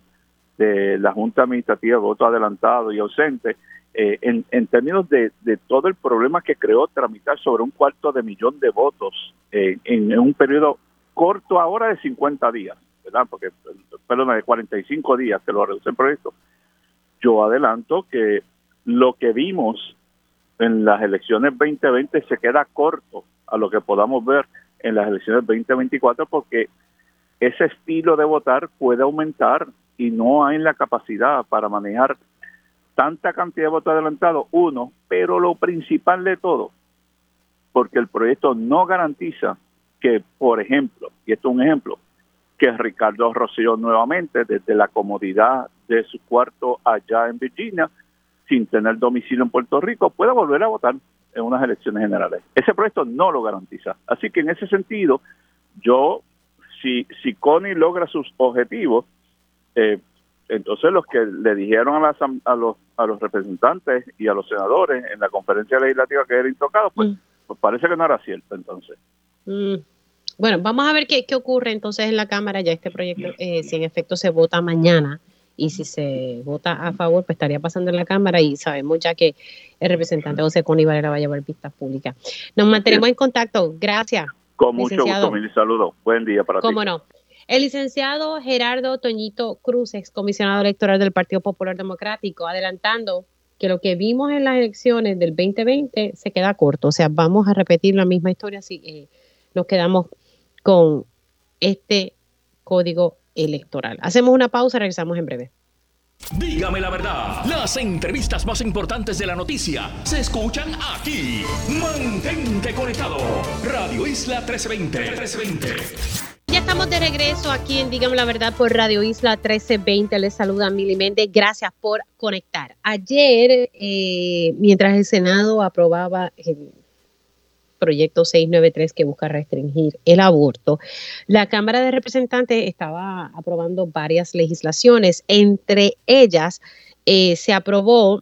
de la Junta Administrativa de Voto Adelantado y Ausente, eh, en, en términos de, de todo el problema que creó tramitar sobre un cuarto de millón de votos eh, en, en un periodo corto ahora de cincuenta días, ¿verdad? Porque, perdón, de cuarenta y cinco días que lo reduce el proyecto. Yo adelanto que lo que vimos en las elecciones veinte veinte se queda corto a lo que podamos ver en las elecciones veinte veinticuatro, porque ese estilo de votar puede aumentar y no hay la capacidad para manejar tanta cantidad de votos adelantados, uno, pero lo principal de todo, porque el proyecto no garantiza que, por ejemplo, y esto es un ejemplo, que Ricardo Rosselló nuevamente, desde la comodidad de su cuarto allá en Virginia, sin tener domicilio en Puerto Rico, pueda volver a votar en unas elecciones generales. Ese proyecto no lo garantiza. Así que en ese sentido, yo, si, si Connie logra sus objetivos, eh, entonces los que le dijeron a, las, a, los, a los representantes y a los senadores en la conferencia legislativa que era intocado, pues, mm. pues parece que no era cierto entonces.
Mm. Bueno, vamos a ver qué, qué ocurre entonces en la Cámara. Ya este proyecto, eh, si en efecto se vota mañana, y si se vota a favor, pues estaría pasando en la Cámara, y sabemos ya que el representante José Connie Varela va a llevar vistas públicas. Nos mantenemos en contacto. Gracias.
Con mucho gusto, mi saludo. Buen día para ti.
Cómo no. El licenciado Gerardo Toñito Cruz, excomisionado electoral del Partido Popular Democrático, adelantando que lo que vimos en las elecciones del veinte veinte se queda corto. O sea, vamos a repetir la misma historia si eh, nos quedamos con este código electoral. Hacemos una pausa, regresamos en breve.
Dígame la verdad, las entrevistas más importantes de la noticia se escuchan aquí. Mantente conectado. Radio Isla trescientos veinte.
Ya estamos de regreso aquí en Dígame la Verdad por Radio Isla trece veinte. Les saluda Mili Méndez. Gracias por conectar. Ayer, eh, mientras el Senado aprobaba el proyecto seiscientos noventa y tres que busca restringir el aborto, la Cámara de Representantes estaba aprobando varias legislaciones. Entre ellas, eh, se aprobó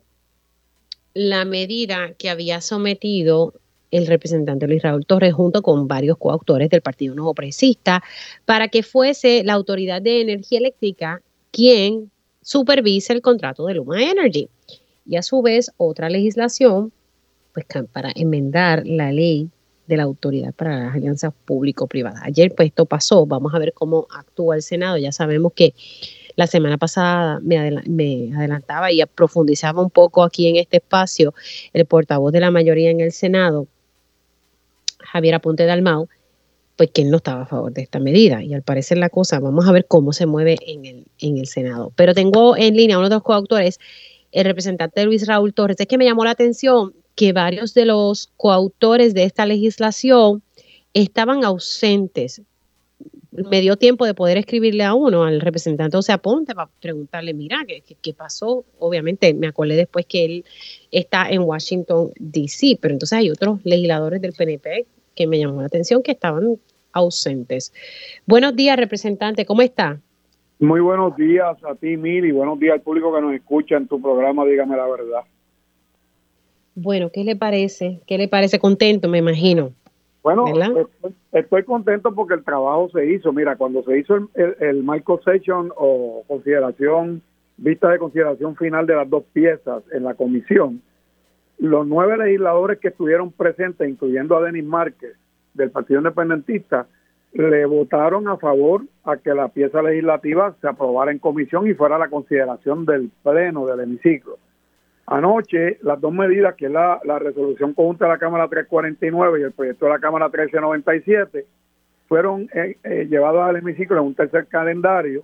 la medida que había sometido el representante Luis Raúl Torres junto con varios coautores del Partido Nuevo Progresista para que fuese la Autoridad de Energía Eléctrica quien supervise el contrato de Luma Energy. Y a su vez, otra legislación pues para enmendar la ley de la Autoridad para las Alianzas Público-Privadas. Ayer pues esto pasó, vamos a ver cómo actúa el Senado. Ya sabemos que la semana pasada me, adel- me adelantaba y profundizaba un poco aquí en este espacio el portavoz de la mayoría en el Senado, Javier Aponte Dalmau, pues que él no estaba a favor de esta medida. Y al parecer la cosa, vamos a ver cómo se mueve en el, en el Senado. Pero tengo en línea a uno de los coautores, el representante Luis Raúl Torres. Es que me llamó la atención que varios de los coautores de esta legislación estaban ausentes. Me dio tiempo de poder escribirle a uno, al representante José Aponte, para preguntarle, mira, ¿qué, qué, qué pasó? Obviamente me acordé después que él está en Washington, D C, pero entonces hay otros legisladores del P N P que me llamó la atención que estaban ausentes. Buenos días, representante, ¿cómo está?
Muy buenos días a ti, Mili, y buenos días al público que nos escucha en tu programa, Dígame la Verdad.
Bueno, ¿qué le parece? ¿Qué le parece? Contento, me imagino.
Bueno, estoy, estoy contento porque el trabajo se hizo. Mira, cuando se hizo el, el, el Michael Session o consideración, vista de consideración final de las dos piezas en la comisión, los nueve legisladores que estuvieron presentes, incluyendo a Denis Márquez, del Partido Independentista, le votaron a favor a que la pieza legislativa se aprobara en comisión y fuera a la consideración del pleno del hemiciclo. Anoche, las dos medidas, que es la, la resolución conjunta de la Cámara trescientos cuarenta y nueve y el proyecto de la Cámara trece noventa y siete, fueron eh, eh, llevados al hemiciclo en un tercer calendario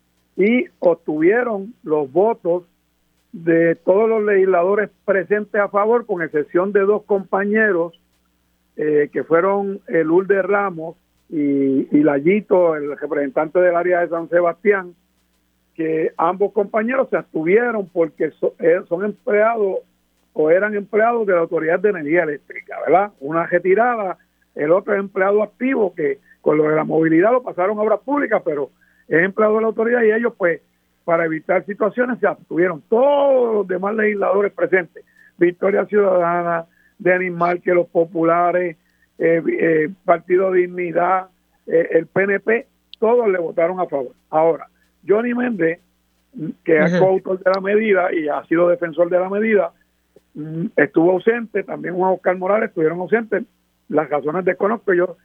y obtuvieron los votos de todos los legisladores presentes a favor, con excepción de dos compañeros, eh, que fueron el Lourdes Ramos y, y Layito, el representante del área de San Sebastián, que ambos compañeros se abstuvieron porque so, eh, son empleados o eran empleados de la Autoridad de Energía Eléctrica, ¿verdad? Una retirada, el otro es empleado activo que con lo de la movilidad lo pasaron a obras públicas, pero es empleado de la autoridad y ellos, pues, para evitar situaciones, se abstuvieron. Todos los demás legisladores presentes, Victoria Ciudadana, Denis Márquez, los populares, eh, eh, Partido Dignidad, eh, el P N P, todos le votaron a favor. Ahora, Johnny Méndez, que es coautor de la medida y ha sido defensor de la medida, estuvo ausente, también Juan Oscar Morales estuvieron ausentes. Las razones desconozco. Yo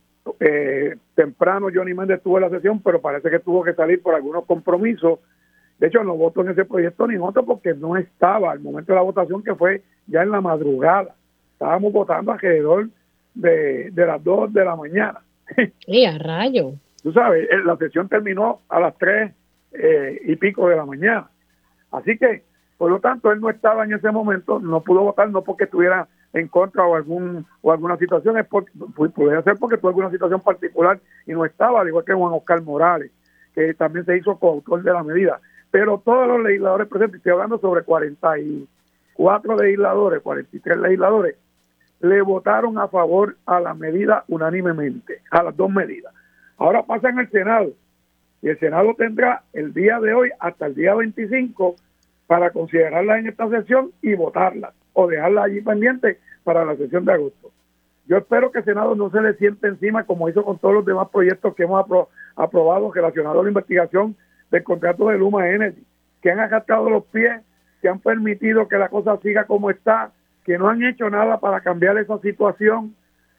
eh, temprano Johnny Méndez estuvo en la sesión, pero parece que tuvo que salir por algunos compromisos. De hecho, no votó en ese proyecto ni en otro porque no estaba al momento de la votación, que fue ya en la madrugada. Estábamos votando alrededor de, de las dos de la mañana.
¡Y a rayo!
Tú sabes, la sesión terminó a las tres eh, y pico de la mañana. Así que, por lo tanto, él no estaba en ese momento, no pudo votar, no porque estuviera en contra o algún o alguna situación, es porque pudiera ser porque tuvo alguna situación particular y no estaba, al igual que Juan Oscar Morales, que también se hizo coautor de la medida. Pero todos los legisladores presentes, estoy hablando sobre cuarenta y cuatro legisladores, cuarenta y tres legisladores, le votaron a favor a la medida unánimemente, a las dos medidas. Ahora pasa en el Senado, y el Senado tendrá el día de hoy hasta el día veinticinco para considerarla en esta sesión y votarla, o dejarla allí pendiente para la sesión de agosto. Yo espero que el Senado no se le siente encima, como hizo con todos los demás proyectos que hemos apro- aprobado relacionados a la investigación del contrato de Luma Energy, que han arrastrado los pies, que han permitido que la cosa siga como está, que no han hecho nada para cambiar esa situación,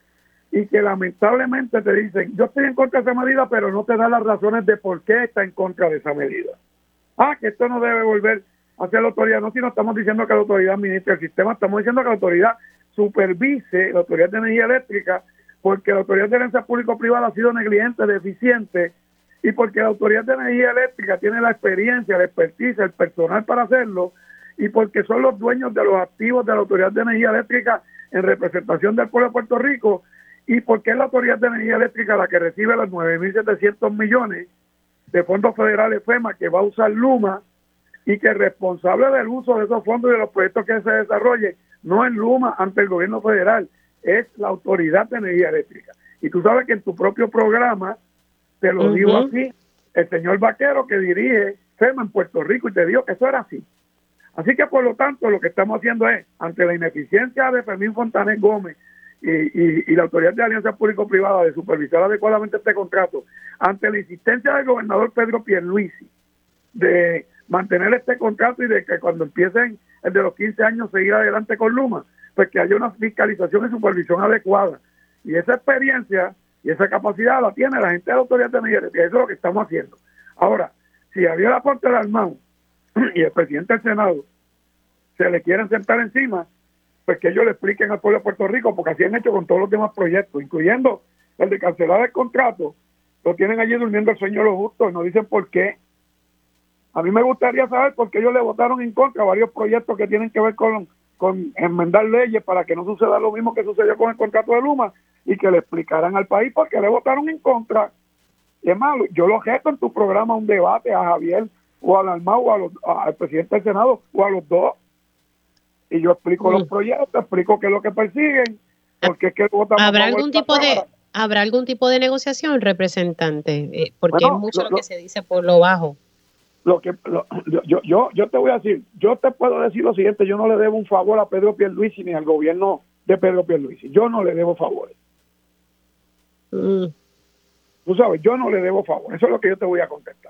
y que lamentablemente te dicen, yo estoy en contra de esa medida, pero no te dan las razones de por qué está en contra de esa medida. Ah, que esto no debe volver a ser la autoridad. No, si no estamos diciendo que la autoridad administre el sistema, estamos diciendo que la autoridad supervise la Autoridad de Energía Eléctrica, porque la Autoridad de Alianza Público-Privada ha sido negligente, deficiente, y porque la Autoridad de Energía Eléctrica tiene la experiencia, la expertise, el personal para hacerlo, y porque son los dueños de los activos de la Autoridad de Energía Eléctrica en representación del pueblo de Puerto Rico, y porque es la Autoridad de Energía Eléctrica la que recibe los nueve mil setecientos millones de fondos federales FEMA que va a usar Luma, y que el responsable del uso de esos fondos y de los proyectos que se desarrollen no es Luma ante el gobierno federal, es la Autoridad de Energía Eléctrica. Y tú sabes que en tu propio programa te lo uh-huh. digo así, el señor Vaquero, que dirige FEMA en Puerto Rico, y te dijo que eso era así. Así que, por lo tanto, lo que estamos haciendo es, ante la ineficiencia de Fermín Fontanes Gómez y, y, y la Autoridad de Alianza Público-Privada de supervisar adecuadamente este contrato, ante la insistencia del gobernador Pedro Pierluisi de mantener este contrato y de que cuando empiecen el de los quince años seguir adelante con Luma, pues que haya una fiscalización y supervisión adecuada. Y esa experiencia y esa capacidad la tiene la gente de la Autoridad de Energía Eléctrica. Eso es lo que estamos haciendo. Ahora, si había la Corte de Armado y el presidente del Senado se le quieren sentar encima, pues que ellos le expliquen al pueblo de Puerto Rico, porque así han hecho con todos los demás proyectos, incluyendo el de cancelar el contrato. Lo tienen allí durmiendo el sueño de los justos, no dicen por qué. A mí me gustaría saber por qué ellos le votaron en contra a varios proyectos que tienen que ver con, con enmendar leyes para que no suceda lo mismo que sucedió con el contrato de Luma, y que le explicaran al país por qué le votaron en contra. Y es más, yo lo reto en tu programa un debate a Javier o al Almao o a los, a, al presidente del Senado o a los dos, y yo explico sí. los proyectos, explico qué es lo que persiguen, porque es que votamos.
¿Habrá algún tipo de habrá algún tipo de negociación, representante? Eh, porque bueno, es mucho lo, lo que se dice por lo bajo.
Lo que lo, yo, yo yo te voy a decir, yo te puedo decir lo siguiente: yo no le debo un favor a Pedro Pierluisi ni al gobierno de Pedro Pierluisi. Yo no le debo favores.
Mm.
Tú sabes, yo no le debo favor. Eso es lo que yo te voy a contestar.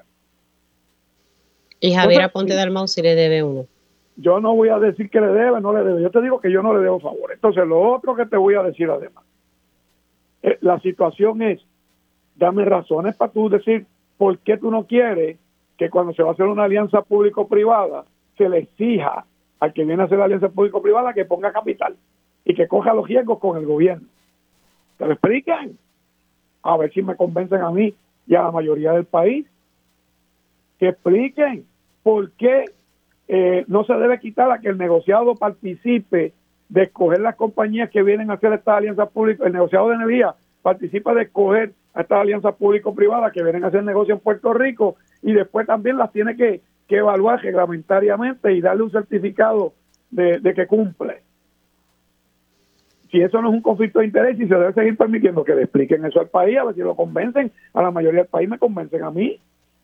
Y Javier
Entonces,
Aponte Dalmau sí le debe uno.
Yo no voy a decir que le debe, no le debe. Yo te digo que yo no le debo favor. Entonces, lo otro que te voy a decir además, eh, la situación es, dame razones para tú decir por qué tú no quieres que cuando se va a hacer una alianza público-privada se le exija al que viene a hacer la alianza público-privada que ponga capital y que coja los riesgos con el gobierno. ¿Te lo explican? A ver si me convencen a mí y a la mayoría del país. Que expliquen por qué eh, no se debe quitar a que el negociado participe de escoger las compañías que vienen a hacer estas alianzas públicas. El negociado de energía participa de escoger a estas alianzas público-privadas que vienen a hacer negocio en Puerto Rico y después también las tiene que, que evaluar reglamentariamente y darle un certificado de, de que cumple. Si eso no es un conflicto de interés y se debe seguir permitiendo que le expliquen eso al país, a ver si lo convencen, a la mayoría del país me convencen a mí.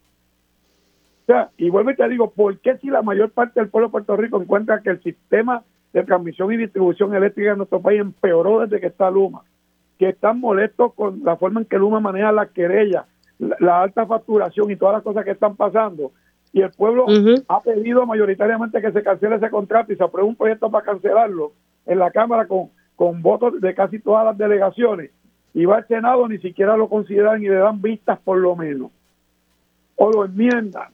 O sea, y vuelvo y te digo, ¿por qué si la mayor parte del pueblo de Puerto Rico encuentra que el sistema de transmisión y distribución eléctrica en nuestro país empeoró desde que está Luma? Que están molestos con la forma en que Luma maneja las querellas, la, la alta facturación y todas las cosas que están pasando. Y el pueblo uh-huh. ha pedido mayoritariamente que se cancele ese contrato y se apruebe un proyecto para cancelarlo en la Cámara con, con votos de casi todas las delegaciones. Y va al Senado, ni siquiera lo consideran y le dan vistas por lo menos. O lo enmiendan.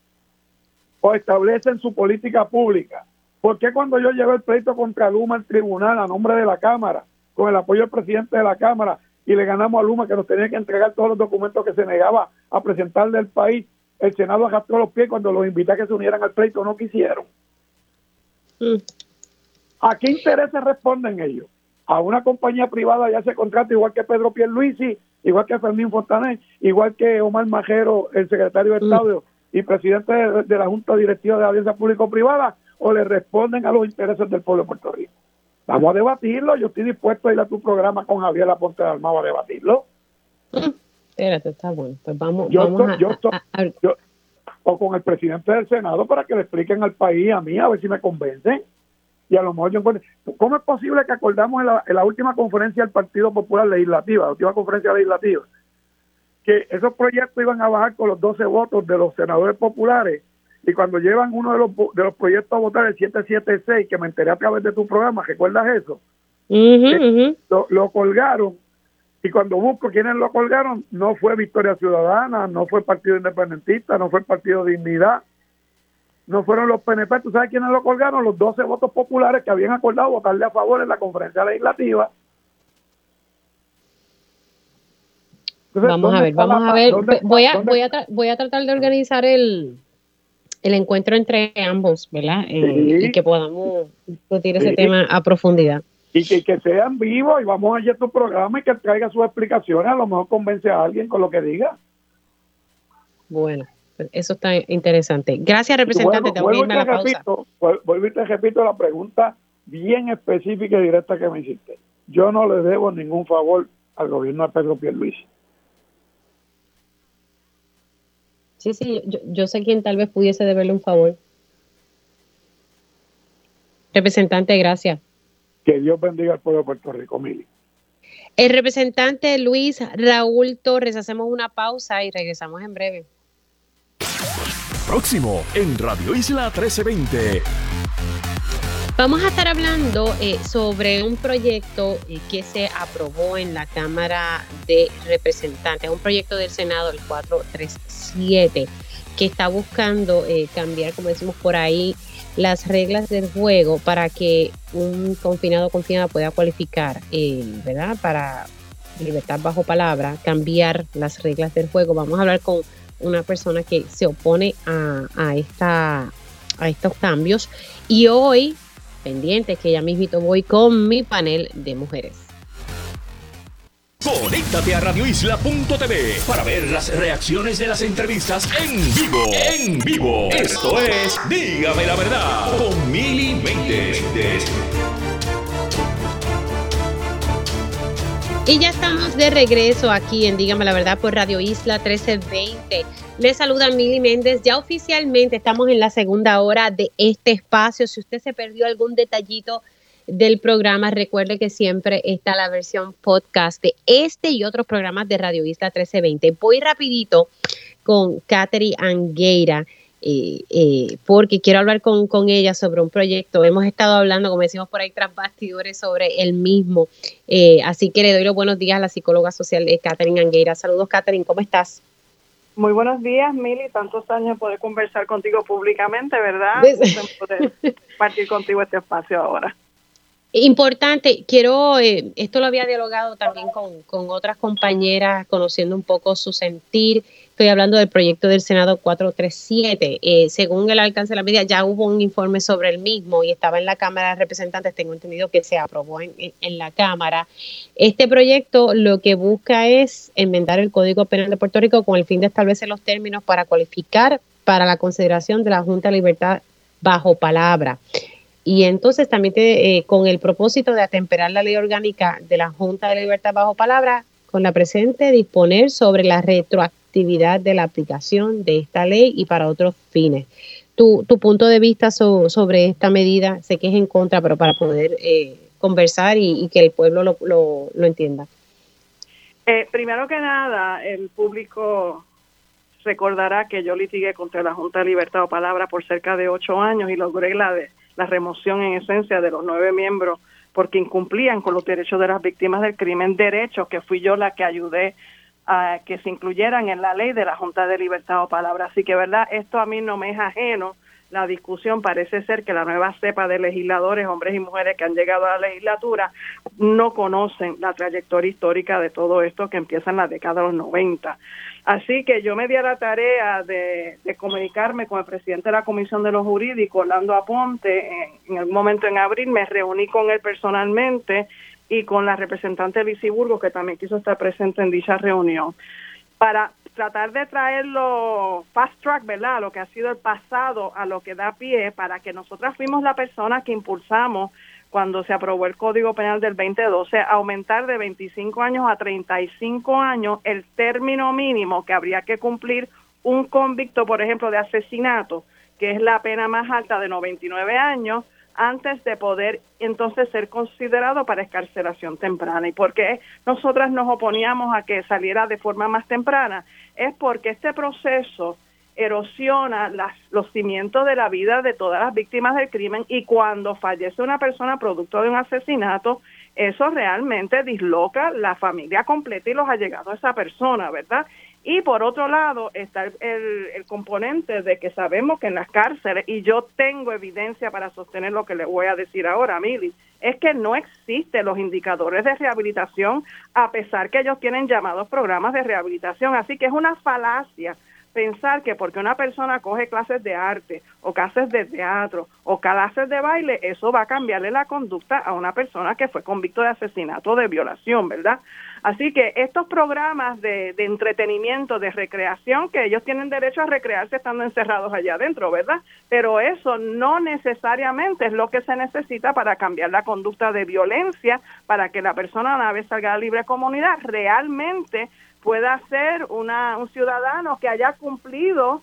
O establecen su política pública. ¿Por qué cuando yo llevé el pleito contra Luma al tribunal a nombre de la Cámara, con el apoyo del presidente de la Cámara, y le ganamos a Luma que nos tenía que entregar todos los documentos que se negaba a presentarle al país, el Senado arrastró los pies cuando los invité a que se unieran al pleito, no quisieron? Mm. ¿A qué intereses responden ellos? A una compañía privada ya se contrata igual que Pedro Pierluisi, igual que Fermín Fontané, igual que Omar Majero, el secretario de Estado mm. y presidente de, de la Junta Directiva de la Alianza Público-Privada, o le responden a los intereses del pueblo de Puerto Rico. Vamos a debatirlo. Yo estoy dispuesto a ir a tu programa con Javier Aponte Dalmau a debatirlo.
Espérate, está bueno. Pues vamos,
yo
vamos
estoy,
a,
yo estoy,
a, a, a...
Yo, o con el presidente del Senado para que le expliquen al país, a mí, a ver si me convencen. Y a lo mejor yo encuentro. ¿Cómo es posible que acordamos en la, en la última conferencia del Partido Popular Legislativa, la última conferencia legislativa, que esos proyectos iban a bajar con los doce votos de los senadores populares? Y cuando llevan uno de los de los proyectos a votar, el siete setenta y seis, que me enteré a través de tu programa, ¿recuerdas eso?
Uh-huh,
eh,
uh-huh.
Lo, lo colgaron, y cuando busco quiénes lo colgaron, no fue Victoria Ciudadana, no fue el Partido Independentista, no fue el Partido Dignidad, no fueron los P N P. ¿Tú sabes quiénes lo colgaron? Los doce votos populares que habían acordado votarle a favor en la conferencia legislativa.
Entonces, vamos a ver, vamos la, a ver. Voy a, voy, a tra- voy a tratar de organizar el... el encuentro entre ambos, ¿verdad? Eh, sí. Y que podamos discutir ese sí. tema a profundidad.
Y que, que sean vivos y vamos allá a tu programa y que traiga sus explicaciones, a lo mejor convence a alguien con lo que diga.
Bueno, eso está interesante. Gracias, representante. Te voy a irme a la
repito, pausa. Vuelvo y te repito la pregunta bien específica y directa que me hiciste. Yo no le debo ningún favor al gobierno de Pedro Pierluisi.
Sí, sí, yo, yo sé quién tal vez pudiese deberle un favor. Representante, gracias.
Que Dios bendiga al pueblo de Puerto Rico, Mili.
El representante Luis Raúl Torres, hacemos una pausa y regresamos en breve.
Próximo en Radio Isla trece veinte.
Vamos a estar hablando eh, sobre un proyecto eh, que se aprobó en la Cámara de Representantes, un proyecto del Senado, el cuatrocientos treinta y siete, que está buscando eh, cambiar, como decimos por ahí, las reglas del juego para que un confinado o confinada pueda cualificar, eh, ¿verdad? Para libertad bajo palabra, cambiar las reglas del juego. Vamos a hablar con una persona que se opone a, a, esta, a estos cambios y hoy... pendiente que ya mismito voy con mi panel de mujeres.
Conéctate a radio isla punto t v para ver las reacciones de las entrevistas en vivo. En vivo. Esto es Dígame la Verdad con Mili Méndez.
Y ya estamos de regreso aquí en Dígame la Verdad por Radio Isla trece veinte. Les saluda Mili Méndez. Ya oficialmente estamos en la segunda hora de este espacio. Si usted se perdió algún detallito del programa. Recuerde que siempre está la versión podcast de este y otros programas de Radio Isla trece veinte. Voy rapidito con Catherine Angueira, eh, eh, porque quiero hablar con, con ella sobre un proyecto. Hemos estado hablando, como decimos por ahí, tras bastidores sobre el mismo. Eh, así que le doy los buenos días a la psicóloga social de Catherine Angueira. Saludos, Catherine, ¿cómo estás?
Muy buenos días, Mili. Tantos años de poder conversar contigo públicamente, ¿verdad? Poder compartir contigo este espacio ahora.
Importante, quiero, eh, esto lo había dialogado también con, con otras compañeras, conociendo un poco su sentir. Estoy hablando del proyecto del Senado cuatrocientos treinta y siete. Eh, según el alcance de la medida, ya hubo un informe sobre el mismo y estaba en la Cámara de Representantes. Tengo entendido que se aprobó en, en la Cámara. Este proyecto lo que busca es enmendar el Código Penal de Puerto Rico con el fin de establecer los términos para cualificar para la consideración de la Junta de Libertad bajo palabra. Y entonces también te, eh, con el propósito de atemperar la ley orgánica de la Junta de Libertad bajo palabra, con la presente disponer sobre la retroactividad de la aplicación de esta ley y para otros fines. Tu, tu punto de vista so, sobre esta medida, sé que es en contra, pero para poder eh, conversar y, y que el pueblo lo, lo, lo entienda.
Eh, primero que nada, el público recordará que yo litigué contra la Junta de Libertad bajo palabra por cerca de ocho años y logré la de la remoción en esencia de los nueve miembros porque incumplían con los derechos de las víctimas del crimen, derechos que fui yo la que ayudé a que se incluyeran en la ley de la Junta de Libertad o Palabra. Así que, ¿verdad? Esto a mí no me es ajeno. La discusión parece ser que la nueva cepa de legisladores, hombres y mujeres que han llegado a la legislatura, no conocen la trayectoria histórica de todo esto que empieza en la década de los noventa. Así que yo me di a la tarea de, de comunicarme con el presidente de la Comisión de los Jurídicos, Orlando Aponte. En, en algún momento en abril me reuní con él personalmente y con la representante Lizy Burgos, que también quiso estar presente en dicha reunión, para tratar de traerlo fast track, ¿verdad?, a lo que ha sido el pasado, a lo que da pie, para que nosotras fuimos la persona que impulsamos cuando se aprobó el Código Penal del veinte doce, aumentar de veinticinco años a treinta y cinco años el término mínimo que habría que cumplir un convicto, por ejemplo, de asesinato, que es la pena más alta de noventa y nueve años, antes de poder entonces ser considerado para excarcelación temprana. ¿Y por qué nosotras nos oponíamos a que saliera de forma más temprana? Es porque este proceso erosiona las, los cimientos de la vida de todas las víctimas del crimen, y cuando fallece una persona producto de un asesinato, eso realmente disloca la familia completa y los allegados a esa persona, ¿verdad? Y por otro lado está el, el, el componente de que sabemos que en las cárceles, y yo tengo evidencia para sostener lo que le voy a decir ahora, Mili, es que no existen los indicadores de rehabilitación, a pesar que ellos tienen llamados programas de rehabilitación. Así que es una falacia pensar que porque una persona coge clases de arte o clases de teatro o clases de baile, eso va a cambiarle la conducta a una persona que fue convicto de asesinato o de violación, ¿verdad? Así que estos programas de, de entretenimiento, de recreación, que ellos tienen derecho a recrearse estando encerrados allá adentro, ¿verdad? Pero eso no necesariamente es lo que se necesita para cambiar la conducta de violencia, para que la persona, una vez salga a la libre comunidad, realmente pueda ser una, un ciudadano que haya cumplido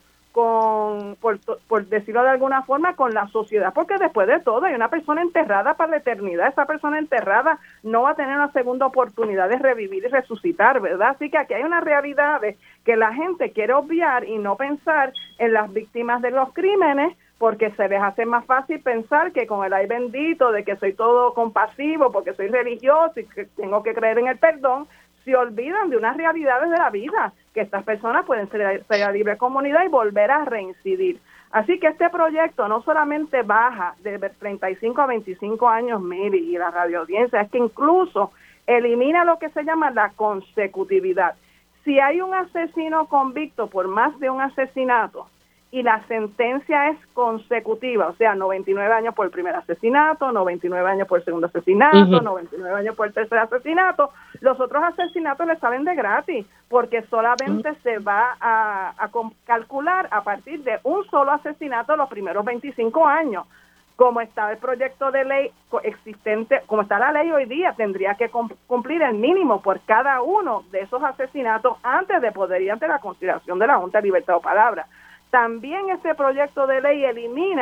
con, por, por decirlo de alguna forma, con la sociedad, porque después de todo hay una persona enterrada para la eternidad. Esa persona enterrada no va a tener una segunda oportunidad de revivir y resucitar, ¿verdad? Así que aquí hay una realidad que la gente quiere obviar y no pensar en las víctimas de los crímenes, porque se les hace más fácil pensar que con el ay bendito de que soy todo compasivo, porque soy religioso y que tengo que creer en el perdón, se olvidan de unas realidades de la vida, que estas personas pueden ser, ser a libre comunidad y volver a reincidir. Así que este proyecto no solamente baja de treinta y cinco a veinticinco años, Miri, y la radioaudiencia, es que incluso elimina lo que se llama la consecutividad. Si hay un asesino convicto por más de un asesinato y la sentencia es consecutiva, o sea, noventa y nueve años por el primer asesinato, noventa y nueve años por el segundo asesinato, uh-huh. noventa y nueve años por el tercer asesinato, los otros asesinatos le salen de gratis, porque solamente uh-huh. se va a, a calcular a partir de un solo asesinato los primeros veinticinco años. Como está el proyecto de ley existente, como está la ley hoy día, tendría que cumplir el mínimo por cada uno de esos asesinatos antes de poder ir ante la consideración de la Junta de Libertad o Palabra. También este proyecto de ley elimina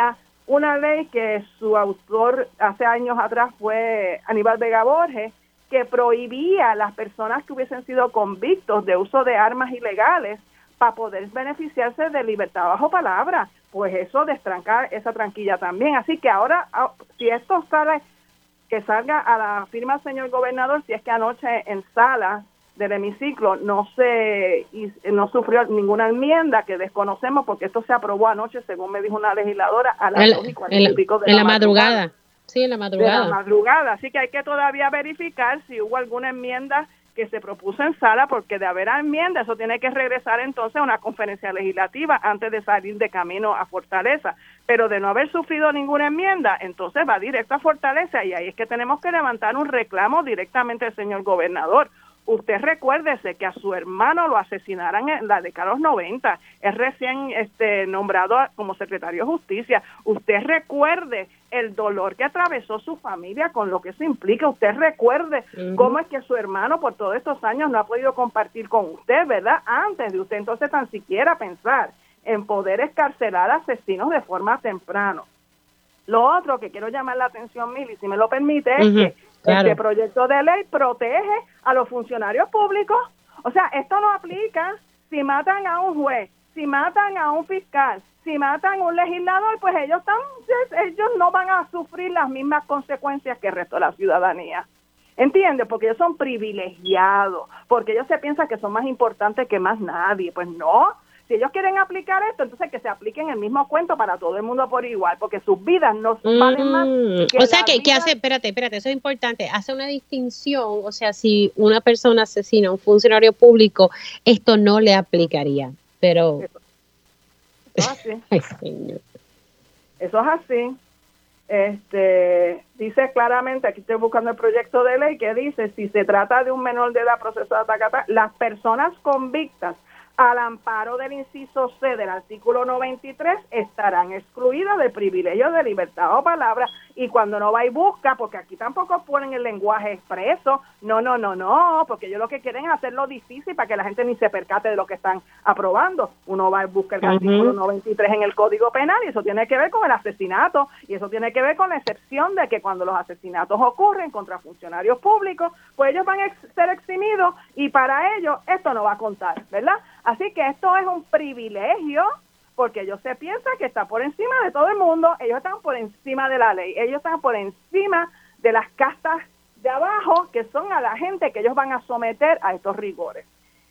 una ley que su autor hace años atrás fue Aníbal Vega Borges, que prohibía a las personas que hubiesen sido convictos de uso de armas ilegales para poder beneficiarse de libertad bajo palabra. Pues eso destranca esa tranquilla también. Así que ahora, si esto sale, que salga a la firma, señor gobernador, si es que anoche en sala del hemiciclo no se no sufrió ninguna enmienda, que desconocemos porque esto se aprobó anoche, según me dijo una legisladora, a las dos y cuarenta y pico de la,
en la
madrugada.
madrugada. Sí, en la madrugada.
De la madrugada. Así que hay que todavía verificar si hubo alguna enmienda que se propuso en sala, porque de haber enmienda, eso tiene que regresar entonces a una conferencia legislativa antes de salir de camino a Fortaleza. Pero de no haber sufrido ninguna enmienda, entonces va directo a Fortaleza, y ahí es que tenemos que levantar un reclamo directamente al señor gobernador. Usted recuérdese que a su hermano lo asesinaran en la década de los noventa, es recién este, nombrado como secretario de Justicia. Usted recuerde el dolor que atravesó su familia con lo que eso implica. Usted recuerde uh-huh. cómo es que su hermano por todos estos años no ha podido compartir con usted, ¿verdad? Antes de usted entonces tan siquiera pensar en poder escarcelar asesinos de forma temprana. Lo otro que quiero llamar la atención, Mili, si me lo permite, uh-huh. es que Claro. Este proyecto de ley protege a los funcionarios públicos. O sea, esto no aplica si matan a un juez, si matan a un fiscal, si matan a un legislador, pues ellos están, ellos no van a sufrir las mismas consecuencias que el resto de la ciudadanía. ¿Entiendes? Porque ellos son privilegiados, porque ellos se piensan que son más importantes que más nadie. Pues no. Si ellos quieren aplicar esto, entonces que se apliquen el mismo cuento para todo el mundo por igual, porque sus vidas no mm, valen más. Que
o sea, que,
vida...
que hace, espérate, espérate, eso es importante, hace una distinción, o sea, si una persona asesina a un funcionario público, esto no le aplicaría, pero...
Eso, eso es así.
Ay, señor.
Eso es así. Este, dice claramente, aquí estoy buscando el proyecto de ley, que dice, si se trata de un menor de edad procesado de atacata, las personas convictas al amparo del inciso C del artículo noventa y tres estarán excluidas del privilegio de libertad o palabra. Y cuando no va y busca, porque aquí tampoco ponen el lenguaje expreso, no, no, no, no, porque ellos lo que quieren es hacerlo difícil para que la gente ni se percate de lo que están aprobando. Uno va y busca el uh-huh. artículo noventa y tres en el Código Penal, y eso tiene que ver con el asesinato, y eso tiene que ver con la excepción de que cuando los asesinatos ocurren contra funcionarios públicos, pues ellos van a ex- ser eximidos, y para ellos esto no va a contar, ¿verdad? Así que esto es un privilegio, porque ellos se piensan que está por encima de todo el mundo, ellos están por encima de la ley, ellos están por encima de las castas de abajo, que son a la gente que ellos van a someter a estos rigores.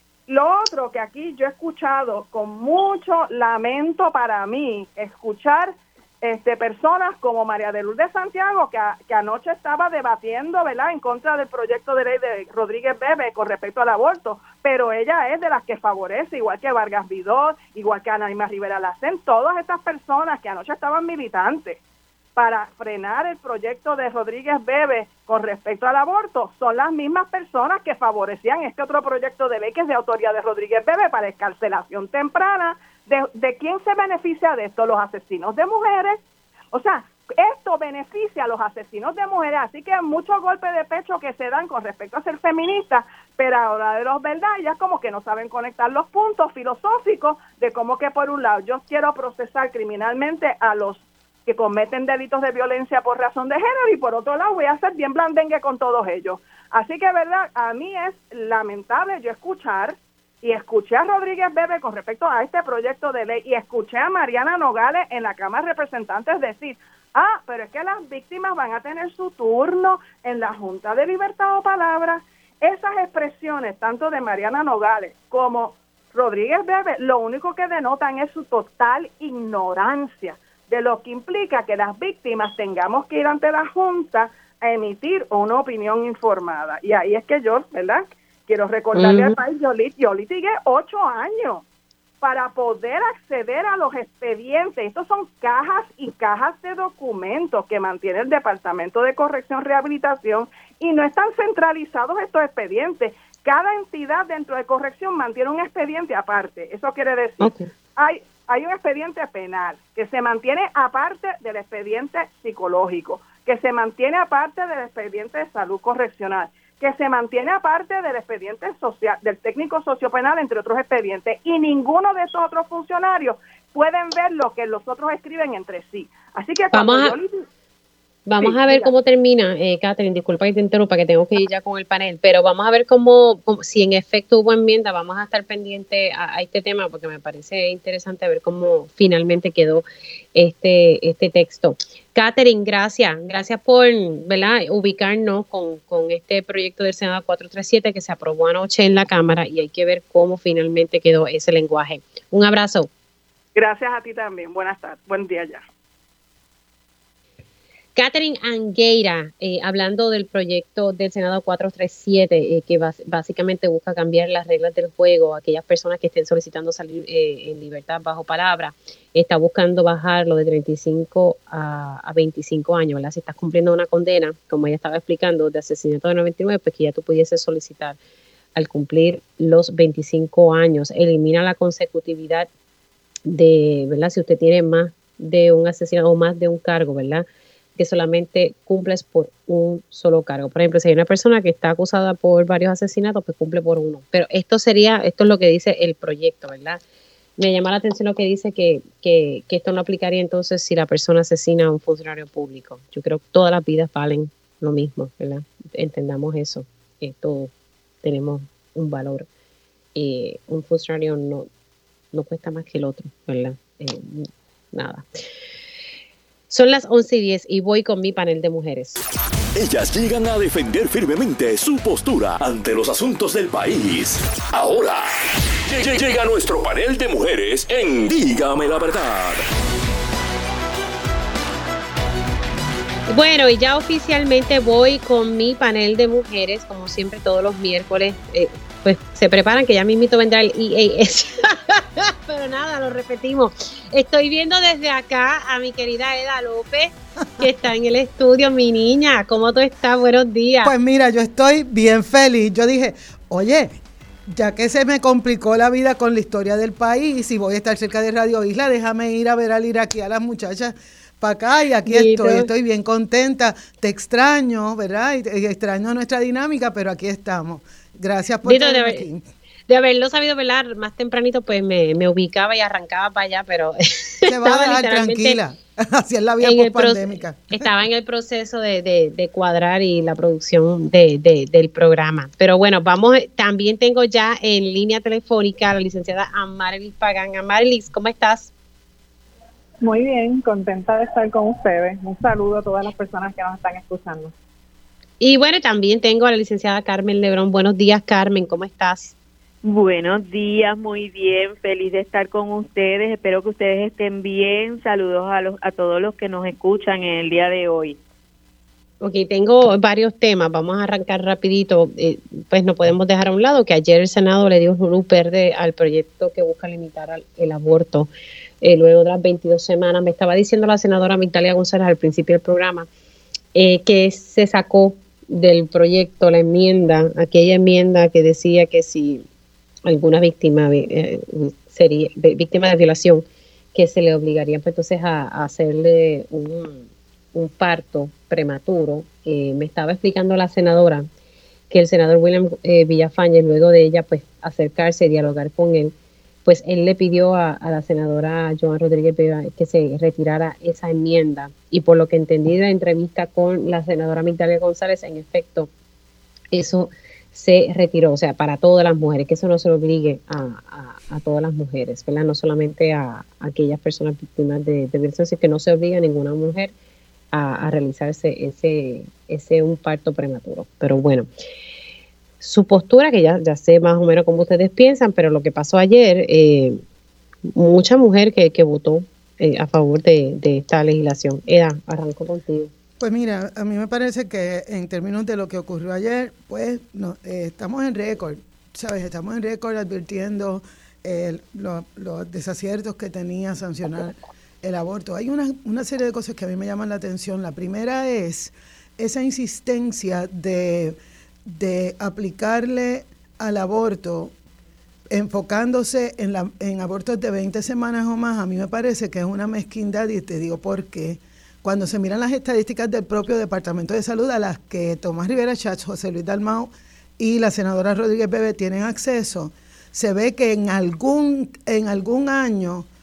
Lo otro que aquí yo he escuchado con mucho lamento para mí, escuchar este personas como María de Lourdes Santiago, que, a, que anoche estaba debatiendo, ¿verdad?, en contra del proyecto de ley de Rodríguez Bebe con respecto al aborto, pero ella es de las que favorece, igual que Vargas Vidal, igual que Ana Irma Rivera Lacén, todas estas personas que anoche estaban militantes para frenar el proyecto de Rodríguez Bebe con respecto al aborto, son las mismas personas que favorecían este otro proyecto de ley que es de autoría de Rodríguez Bebe para escarcelación temprana. ¿De, de quién se beneficia de esto? Los asesinos de mujeres. O sea, esto beneficia a los asesinos de mujeres, así que muchos golpes de pecho que se dan con respecto a ser feministas, pero ahora de los verdad, ya como que no saben conectar los puntos filosóficos de cómo que por un lado yo quiero procesar criminalmente a los que cometen delitos de violencia por razón de género, y por otro lado voy a ser bien blandengue con todos ellos. Así que, verdad, a mí es lamentable yo escuchar, y escuché a Rodríguez Bebe con respecto a este proyecto de ley, y escuché a Mariana Nogales en la Cámara de Representantes decir, ah, pero es que las víctimas van a tener su turno en la Junta de Libertad o Palabra. Esas expresiones, tanto de Mariana Nogales como Rodríguez Bebe, lo único que denotan es su total ignorancia de lo que implica que las víctimas tengamos que ir ante la Junta a emitir una opinión informada. Y ahí es que yo, ¿verdad?, quiero recordarle uh-huh. al país, yo, yo litigué ocho años para poder acceder a los expedientes. Estos son cajas y cajas de documentos que mantiene el Departamento de Corrección y Rehabilitación, y no están centralizados estos expedientes. Cada entidad dentro de corrección mantiene un expediente aparte. Eso quiere decir, okay. hay, hay un expediente penal que se mantiene aparte del expediente psicológico, que se mantiene aparte del expediente de salud correccional, que se mantiene aparte del expediente social, del técnico sociopenal, entre otros expedientes, y ninguno de esos otros funcionarios pueden ver lo que los otros escriben entre sí. Así que
vamos a,
yo le,
vamos
sí,
a ver
diga.
cómo termina, eh, Catherine, disculpa que te interrumpa, que tengo que ir ya con el panel, pero vamos a ver cómo, cómo si en efecto hubo enmienda, vamos a estar pendientes a, a este tema, porque me parece interesante ver cómo finalmente quedó este, este texto. Catherine, gracias, gracias por, ¿verdad?, ubicarnos con, con este proyecto del Senado cuatrocientos treinta y siete que se aprobó anoche en la Cámara y hay que ver cómo finalmente quedó ese lenguaje. Un abrazo.
Gracias a ti también. Buenas tardes. Buen día ya.
Catherine Angueira, eh, hablando del proyecto del Senado cuatrocientos treinta y siete, eh, que bas- básicamente busca cambiar las reglas del juego, aquellas personas que estén solicitando salir eh, en libertad bajo palabra, está buscando bajarlo de treinta y cinco a, a veinticinco años, ¿verdad? Si estás cumpliendo una condena, como ella estaba explicando, de asesinato de noventa y nueve, pues que ya tú pudieses solicitar al cumplir los veinticinco años. Elimina la consecutividad de, ¿verdad? Si usted tiene más de un asesinato o más de un cargo, ¿verdad?, que solamente cumples por un solo cargo. Por ejemplo, si hay una persona que está acusada por varios asesinatos, pues cumple por uno. Pero esto sería, esto es lo que dice el proyecto, ¿verdad? Me llama la atención lo que dice que, que, que esto no aplicaría entonces si la persona asesina a un funcionario público. Yo creo que todas las vidas valen lo mismo, ¿verdad? Entendamos eso, que todos tenemos un valor. Eh, un funcionario no, no cuesta más que el otro, ¿verdad? Eh, nada. Son las once y diez y voy con mi panel de mujeres.
Ellas llegan a defender firmemente su postura ante los asuntos del país. Ahora, lle- llega nuestro panel de mujeres en Dígame la Verdad.
Bueno, y ya oficialmente voy con mi panel de mujeres, como siempre todos los miércoles, eh, pues se preparan que ya mismito vendrá el E A S. Pero nada, lo repetimos. Estoy viendo desde acá a mi querida Eda López, que está en el estudio. Mi niña, ¿cómo tú estás? Buenos días.
Pues mira, yo estoy bien feliz. Yo dije, oye, ya que se me complicó la vida con la historia del país y voy a estar cerca de Radio Isla, déjame ir a ver al iraquí a las muchachas para acá y aquí
Dito.
estoy, estoy bien contenta. Te extraño, ¿verdad? Y, y extraño nuestra dinámica, pero aquí estamos. Gracias por
Dito, de,
tenerme
haber-
aquí.
de haberlo sabido velar más tempranito, pues me, me ubicaba y arrancaba para allá, pero
Te vas a
estaba
dejar
literalmente
tranquila. Así es la vida
en el proce-
post-pandémica.
estaba en el proceso de, de, de cuadrar y la producción de, de, del programa. Pero bueno, vamos, también tengo ya en línea telefónica a la licenciada Amarilis Pagán. Amarilis, ¿cómo estás?
Muy bien, contenta de estar con ustedes. Un saludo a todas las personas que nos están escuchando.
Y bueno, también tengo a la licenciada Carmen Lebrón. Buenos días, Carmen, ¿cómo estás?
Buenos días, muy bien, feliz de estar con ustedes, espero que ustedes estén bien, saludos a los a todos los que nos escuchan en el día de hoy.
Ok, tengo varios temas, vamos a arrancar rapidito, eh, pues no podemos dejar a un lado que ayer el Senado le dio luz verde al proyecto que busca limitar al, el aborto, eh, luego de las veintidós semanas. Me estaba diciendo la senadora Migdalia González al principio del programa eh, que se sacó del proyecto la enmienda, aquella enmienda que decía que si alguna víctima eh, sería víctima de violación, que se le obligaría pues, entonces a, a hacerle un, un parto prematuro. Eh, me estaba explicando la senadora que el senador William eh, Villafañez, luego de ella pues acercarse y dialogar con él, pues él le pidió a, a la senadora Joan Rodríguez Beba que se retirara esa enmienda, y por lo que entendí de la entrevista con la senadora Migdalia González, en efecto eso se retiró, o sea, para todas las mujeres, que eso no se obligue a, a, a todas las mujeres, ¿verdad? No solamente a, a aquellas personas víctimas de, de violación, sino que no se obliga a ninguna mujer a, a realizarse ese, ese un parto prematuro. Pero bueno, su postura, que ya, ya sé más o menos cómo ustedes piensan, pero lo que pasó ayer, eh, mucha mujer que, que votó eh, a favor de, de esta legislación. Eda, arranco contigo.
Pues mira, a mí me parece que en términos de lo que ocurrió ayer, pues no, eh, estamos en récord, ¿sabes? Estamos en récord advirtiendo eh, lo- los desaciertos que tenía sancionar el aborto. Hay una, una serie de cosas que a mí me llaman la atención. La primera es esa insistencia de, de aplicarle al aborto enfocándose en, la, en abortos de veinte semanas o más. A mí me parece que es una mezquindad y te digo por qué. Cuando se miran las estadísticas del propio Departamento de Salud, a las que Tomás Rivera Schatz, José Luis Dalmau y la senadora Rodríguez Bebe tienen acceso, se ve que en algún, en algún año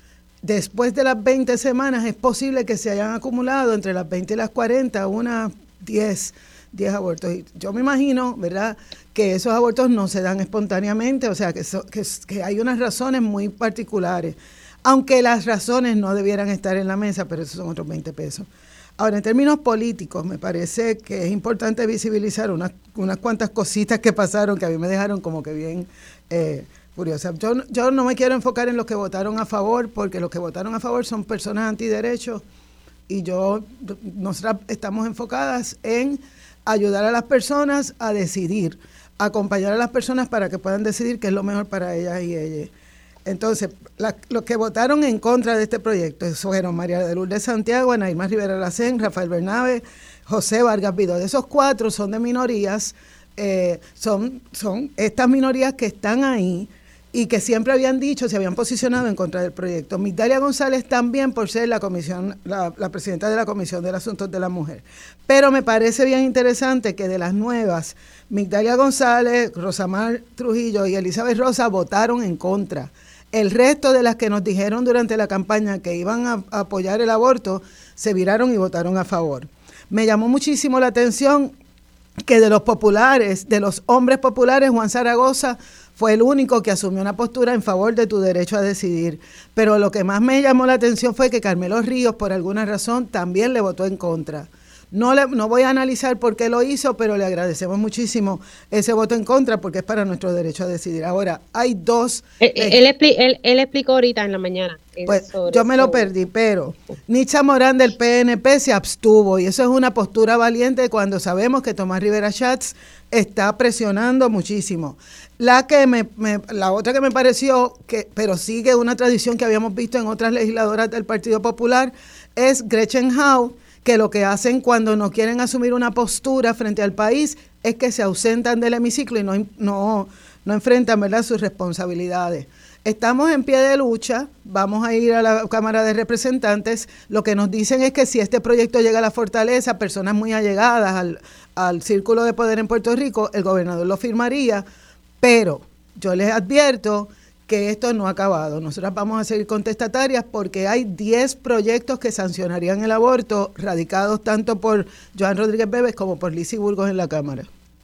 después de las veinte semanas es posible que se hayan acumulado entre las veinte y las cuarenta unas diez abortos. Y yo me imagino, ¿verdad?, que esos abortos no se dan espontáneamente, o sea, que, so, que, que hay unas razones muy particulares, aunque las razones no debieran estar en la mesa, pero esos son otros veinte pesos. Ahora, en términos políticos, me parece que es importante visibilizar unas, unas cuantas cositas que pasaron que a mí me dejaron como que bien eh, curiosa. Yo, yo no me quiero enfocar en los que votaron a favor, porque los que votaron a favor son personas antiderechos y yo, nosotras estamos enfocadas en ayudar a las personas a decidir, acompañar a las personas para que puedan decidir qué es lo mejor para ellas y ellas. Entonces, la, los que votaron en contra de este proyecto fueron María de Lourdes Santiago, Ana Irma Rivera Lacén, Rafael Bernabe, José Vargas Vidó. De esos cuatro son de minorías, eh, son, son estas minorías que están ahí y que siempre habían dicho, se habían posicionado en contra del proyecto. Migdalia González también por ser la comisión, la, la presidenta de la Comisión de Asuntos de la Mujer. Pero me parece bien interesante que de las nuevas, Migdalia González, Rosamar Trujillo y Elizabeth Rosa votaron en contra. El resto de las que nos dijeron durante la campaña que iban a, a apoyar el aborto, se viraron y votaron a favor. Me llamó muchísimo la atención que de los populares, de los hombres populares, Juan Zaragoza fue el único que asumió una postura en favor de tu derecho a decidir. Pero lo que más me llamó la atención fue que Carmelo Ríos, por alguna razón, también le votó en contra. No, le, no voy a analizar por qué lo hizo, pero le agradecemos muchísimo ese voto en contra porque es para nuestro derecho a decidir. Ahora, hay dos...
Él, eh, él, expli, él, él explicó ahorita en la mañana.
Pues yo me lo perdí, pero Nicha Morán del P N P se abstuvo y eso es una postura valiente cuando sabemos que Tomás Rivera Schatz está presionando muchísimo. La que me, me la otra que me pareció, que pero sigue una tradición que habíamos visto en otras legisladoras del Partido Popular, es Gretchen Howe, que lo que hacen cuando no quieren asumir una postura frente al país es que se ausentan del hemiciclo y no, no, no enfrentan, ¿verdad?, sus responsabilidades. Estamos en pie de lucha, vamos a ir a la Cámara de Representantes. Lo que nos dicen es que si este proyecto llega a la Fortaleza, personas muy allegadas al, al círculo de poder en Puerto Rico, el gobernador lo firmaría, pero yo les advierto que esto no ha acabado. Nosotras vamos a seguir contestatarias porque hay diez proyectos que sancionarían el aborto, radicados tanto por Joan Rodríguez Bebes como por Lizy Burgos en la Cámara.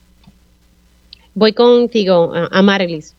Voy contigo, a Marilis.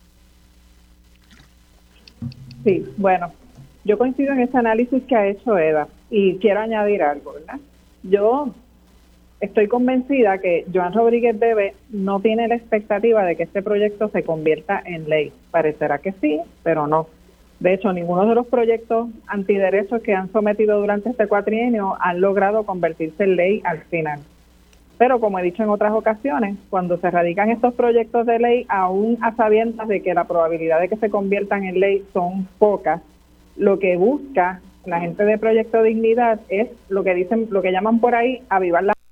Sí, bueno, yo coincido en ese análisis que ha hecho Eda y quiero añadir algo, ¿verdad? Yo estoy convencida que Joan Rodríguez Bebes no tiene la expectativa de que este proyecto se convierta en ley. Parecerá que sí, pero no. De hecho, ninguno de los proyectos antiderechos que han sometido durante este cuatrienio han logrado convertirse en ley al final. Pero como he dicho en otras ocasiones, cuando se radican estos proyectos de ley, aún a sabiendas de que la probabilidad de que se conviertan en ley son pocas, lo que busca la gente de Proyecto Dignidad es lo que dicen, lo que llaman por ahí, avivar la...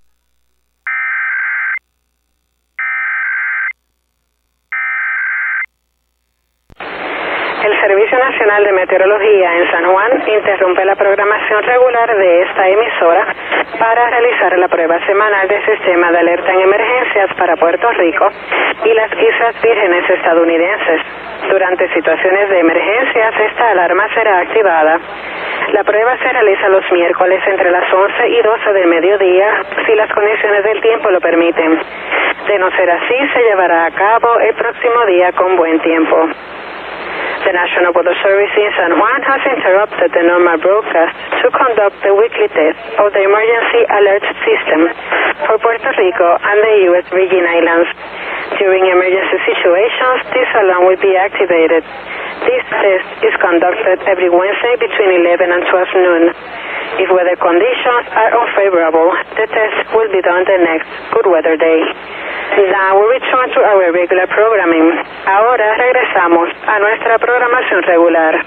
El Servicio Nacional de Meteorología en San Juan interrumpe la programación regular de esta emisora para realizar la prueba semanal del sistema de alerta en emergencias para Puerto Rico y las Islas Vírgenes estadounidenses. Durante situaciones de emergencias, esta alarma será activada. La prueba se realiza los miércoles entre las once y doce del mediodía, si las condiciones del tiempo lo permiten. De no ser así, se llevará a cabo el próximo día con buen tiempo. The National Weather Service in San Juan has interrupted the normal broadcast to conduct the weekly test of the emergency alert system for Puerto Rico and the U S Virgin Islands. During emergency situations, this alarm will be activated. This test is conducted every Wednesday between eleven and twelve noon. If weather conditions are unfavorable, the test will be done the next good weather day. Now we return to our regular programming. Ahora regresamos a nuestra programación regular.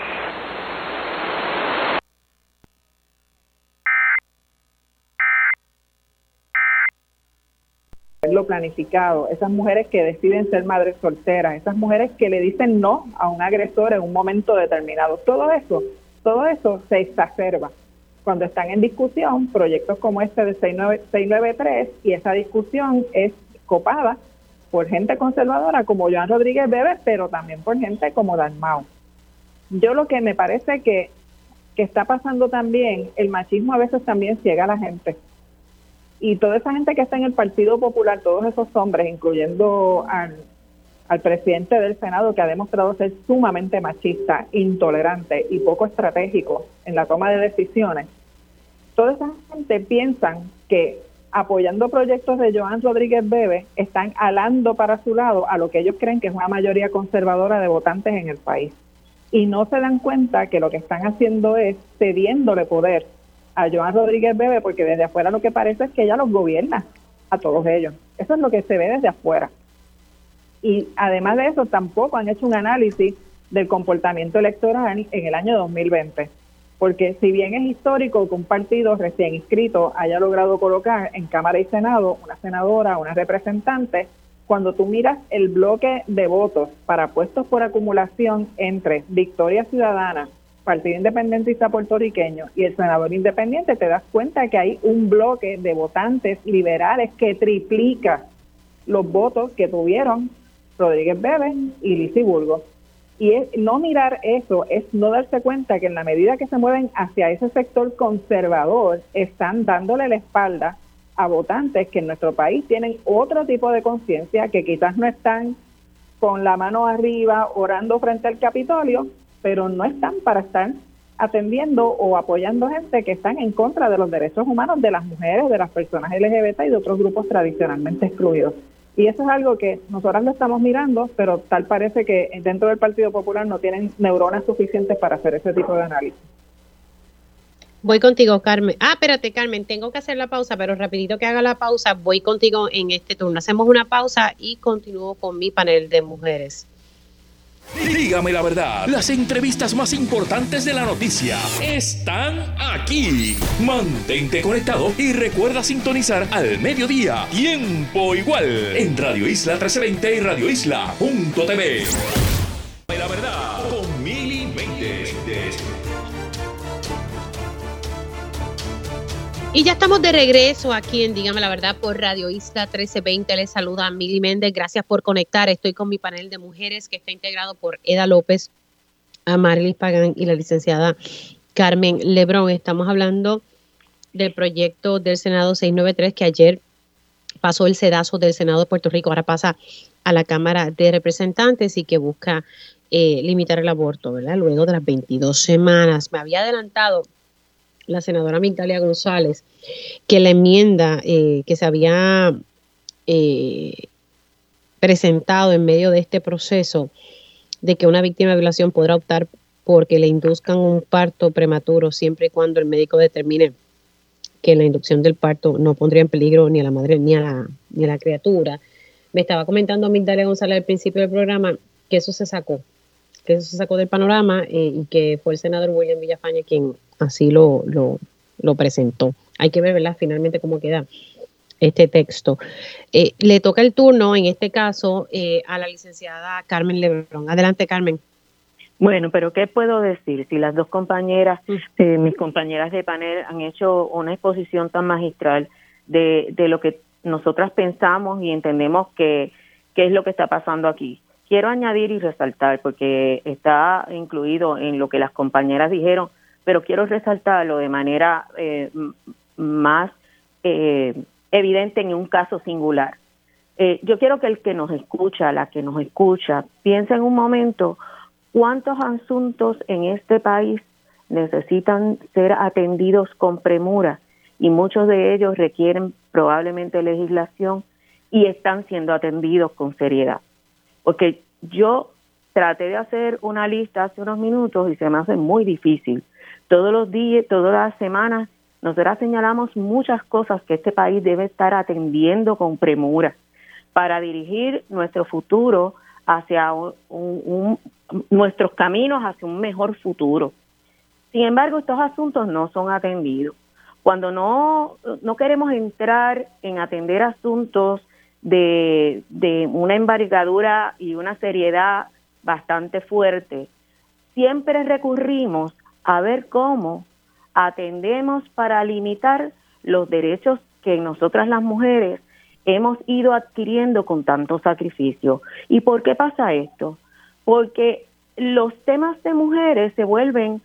Lo planificado, esas mujeres que deciden ser madres solteras, esas mujeres que le dicen no a un agresor en un momento determinado, todo eso, todo eso se exacerba cuando están en discusión proyectos como este de seis nueve tres y esa discusión es copada por gente conservadora como Joan Rodríguez Bebes, pero también por gente como Dalmau. Yo lo que me parece que que está pasando también, el machismo a veces también ciega a la gente. Y toda esa gente que está en el Partido Popular, todos esos hombres, incluyendo al, al presidente del Senado, que ha demostrado ser sumamente machista, intolerante y poco estratégico en la toma de decisiones, toda esa gente piensan que apoyando proyectos de Joan Rodríguez Bebe están alando para su lado a lo que ellos creen que es una mayoría conservadora de votantes en el país. Y no se dan cuenta que lo que están haciendo es cediéndole poder a Joan Rodríguez Bebe, porque desde afuera lo que parece es que ella los gobierna a todos ellos. Eso es lo que se ve desde afuera. Y además de eso, tampoco han hecho un análisis del comportamiento electoral en el año dos mil veinte. Porque si bien es histórico que un partido recién inscrito haya logrado colocar en Cámara y Senado una senadora, una representante, cuando tú miras el bloque de votos para puestos por acumulación entre Victoria Ciudadana, Partido Independentista Puertorriqueño y el senador independiente, te das cuenta que hay un bloque de votantes liberales que triplica los votos que tuvieron Rodríguez Bebe y Lizy Burgos. Y es, no mirar eso es no darse cuenta que en la medida que se mueven hacia ese sector conservador, están dándole la espalda a votantes que en nuestro país tienen otro tipo de conciencia, que quizás no están con la mano arriba orando frente al Capitolio, pero no están para estar atendiendo o apoyando gente que están en contra de los derechos humanos de las mujeres, de las personas L G B T y de otros grupos tradicionalmente excluidos. Y eso es algo que nosotras lo estamos mirando, pero tal parece que dentro del Partido Popular no tienen neuronas suficientes para hacer ese tipo de análisis.
Voy contigo, Carmen. Ah, espérate, Carmen, tengo que hacer la pausa, pero rapidito que haga la pausa, voy contigo en este turno. Hacemos una pausa y continúo con mi panel de mujeres.
Dígame la verdad, las entrevistas más importantes de la noticia están aquí. Mantente conectado y recuerda sintonizar al mediodía, tiempo igual, en Radio Isla trece veinte y Radio Isla punto t v. Dígame la verdad, con Mili Méndez.
Y ya estamos de regreso aquí en Dígame la Verdad por Radio Isla trece veinte. Les saluda Mili Méndez. Gracias por conectar. Estoy con mi panel de mujeres que está integrado por Eda López, Amarilis Pagán y la licenciada Carmen Lebrón. Estamos hablando del proyecto del Senado seiscientos noventa y tres que ayer pasó el sedazo del Senado de Puerto Rico, ahora pasa a la Cámara de Representantes y que busca eh, limitar el aborto, ¿verdad? Luego de las veintidós semanas. Me había adelantado la senadora Migdalia González, que la enmienda eh, que se había eh, presentado en medio de este proceso de que una víctima de violación podrá optar porque le induzcan un parto prematuro siempre y cuando el médico determine que la inducción del parto no pondría en peligro ni a la madre ni a la, ni a la criatura. Me estaba comentando Migdalia González al principio del programa que eso se sacó, que eso se sacó del panorama eh, y que fue el senador William Villafañe quien así lo, lo, lo presentó. Hay que ver, ¿verdad?, finalmente cómo queda este texto. Eh, le toca el turno, en este caso, eh, a la licenciada Carmen Lebrón. Adelante, Carmen.
Bueno, pero ¿qué puedo decir? Si las dos compañeras, eh, mis compañeras de panel han hecho una exposición tan magistral de, de lo que nosotras pensamos y entendemos que, que es lo que está pasando aquí. Quiero añadir y resaltar, porque está incluido en lo que las compañeras dijeron, pero quiero resaltarlo de manera eh, más eh, evidente en un caso singular. Eh, yo quiero que el que nos escucha, la que nos escucha, piense en un momento cuántos asuntos en este país necesitan ser atendidos con premura y muchos de ellos requieren probablemente legislación y están siendo atendidos con seriedad. Porque yo traté de hacer una lista hace unos minutos y se me hace muy difícil. Todos los días, todas las semanas, nosotras señalamos muchas cosas que este país debe estar atendiendo con premura para dirigir nuestro futuro hacia un, un, un, nuestros caminos hacia un mejor futuro. Sin embargo, estos asuntos no son atendidos. Cuando no, no queremos entrar en atender asuntos de, de una envergadura y una seriedad bastante fuerte, siempre recurrimos a ver cómo atendemos para limitar los derechos que nosotras las mujeres hemos ido adquiriendo con tanto sacrificio. ¿Y por qué pasa esto? Porque los temas de mujeres se vuelven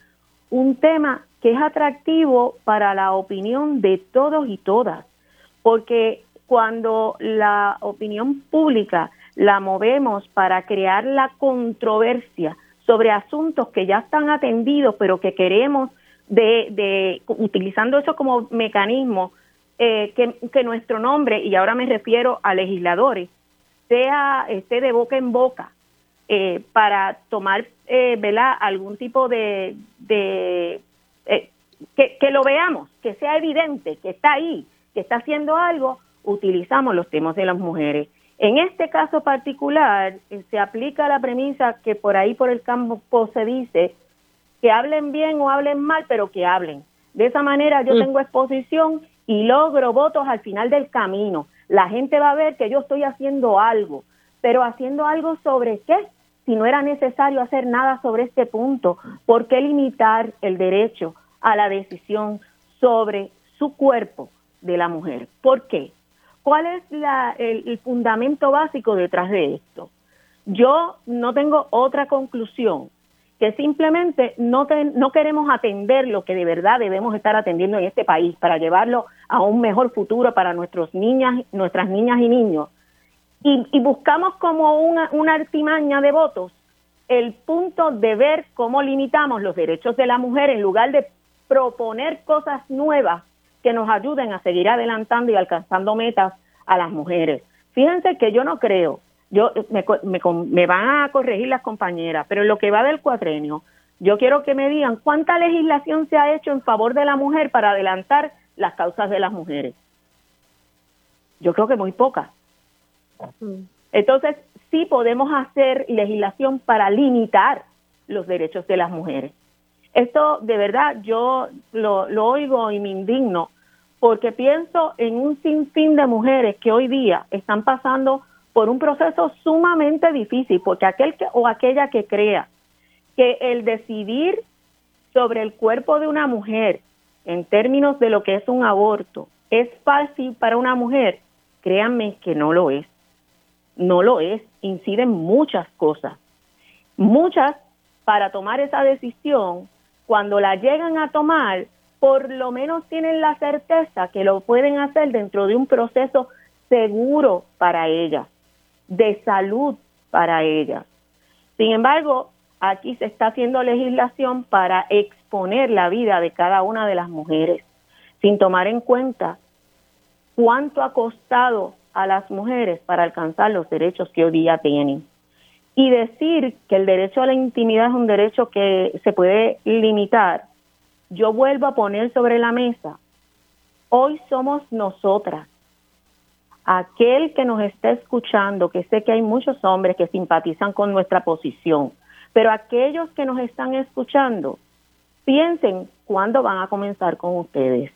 un tema que es atractivo para la opinión de todos y todas, porque cuando la opinión pública la movemos para crear la controversia sobre asuntos que ya están atendidos, pero que queremos, de, de utilizando eso como mecanismo, eh, que, que nuestro nombre, y ahora me refiero a legisladores, sea esté de boca en boca, eh, para tomar eh, ¿verdad? algún tipo de, de eh, que, que lo veamos, que sea evidente, que está ahí, que está haciendo algo, utilizamos los temas de las mujeres. En este caso particular, eh, se aplica la premisa que por ahí por el campo se dice que hablen bien o hablen mal, pero que hablen. De esa manera yo mm. tengo exposición y logro votos al final del camino. La gente va a ver que yo estoy haciendo algo, pero haciendo algo ¿sobre qué? Si no era necesario hacer nada sobre este punto, ¿por qué limitar el derecho a la decisión sobre su cuerpo de la mujer? ¿Por qué? ¿Cuál es la, el, el fundamento básico detrás de esto? Yo no tengo otra conclusión que simplemente no, te, no queremos atender lo que de verdad debemos estar atendiendo en este país para llevarlo a un mejor futuro para nuestros niñas, nuestras niñas y niños. Y, y buscamos como una, una artimaña de votos el punto de ver cómo limitamos los derechos de la mujer en lugar de proponer cosas nuevas que nos ayuden a seguir adelantando y alcanzando metas a las mujeres. Fíjense que yo no creo, yo me, me, me van a corregir las compañeras, pero en lo que va del cuatrenio, yo quiero que me digan cuánta legislación se ha hecho en favor de la mujer para adelantar las causas de las mujeres. Yo creo que muy poca. Entonces, sí podemos hacer legislación para limitar los derechos de las mujeres. Esto, de verdad, yo lo, lo oigo y me indigno, porque pienso en un sinfín de mujeres que hoy día están pasando por un proceso sumamente difícil, porque aquel que, o aquella que crea que el decidir sobre el cuerpo de una mujer en términos de lo que es un aborto es fácil para una mujer, créanme que no lo es. No lo es, inciden muchas cosas. Muchas, para tomar esa decisión, cuando la llegan a tomar, por lo menos tienen la certeza que lo pueden hacer dentro de un proceso seguro para ellas, de salud para ellas. Sin embargo, aquí se está haciendo legislación para exponer la vida de cada una de las mujeres, sin tomar en cuenta cuánto ha costado a las mujeres para alcanzar los derechos que hoy día tienen. Y decir que el derecho a la intimidad es un derecho que se puede limitar, yo vuelvo a poner sobre la mesa, hoy somos nosotras, aquel que nos está escuchando, que sé que hay muchos hombres que simpatizan con nuestra posición, pero aquellos que nos están escuchando, piensen cuándo van a comenzar con ustedes.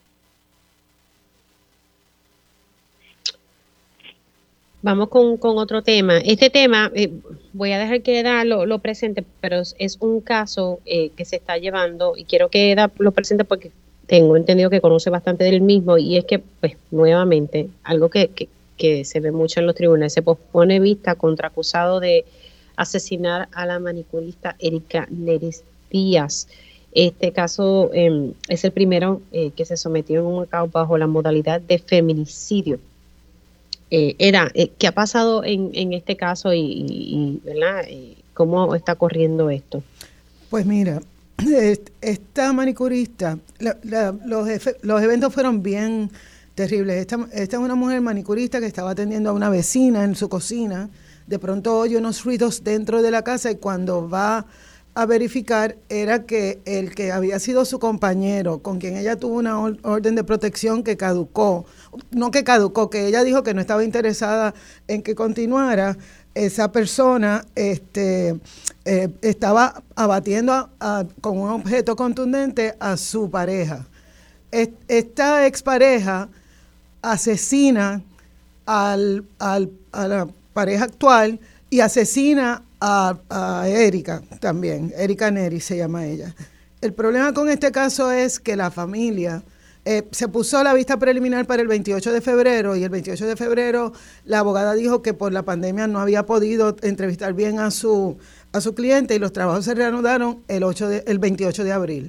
Vamos con, con otro tema. Este tema, eh, voy a dejar que Eda lo, lo presente, pero es, es un caso eh, que se está llevando y quiero que Eda lo presente porque tengo entendido que conoce bastante del mismo y es que, pues, nuevamente, algo que, que, que se ve mucho en los tribunales, se pospone vista contra acusado de asesinar a la manicurista Erika Neris Díaz. Este caso eh, es el primero eh, que se sometió en un caso bajo la modalidad de feminicidio. Eh, Era, eh, ¿qué ha pasado en, en este caso y, y, ¿verdad? y cómo está corriendo esto?
Pues mira, esta manicurista, la, la, los, efe, los eventos fueron bien terribles. Esta, esta es una mujer manicurista que estaba atendiendo a una vecina en su cocina. De pronto oye unos ruidos dentro de la casa y cuando va a verificar era que el que había sido su compañero, con quien ella tuvo una or- orden de protección que caducó, no que caducó, que ella dijo que no estaba interesada en que continuara, esa persona este, eh, estaba abatiendo a, a, con un objeto contundente a su pareja. Est- esta expareja asesina al, al, a la pareja actual y asesina A, a Erika también, Erika Neris se llama ella. El problema con este caso es que la familia eh, se puso la vista preliminar para el veintiocho de febrero y el veintiocho de febrero la abogada dijo que por la pandemia no había podido entrevistar bien a su a su cliente y los trabajos se reanudaron el, ocho de, el veintiocho de abril.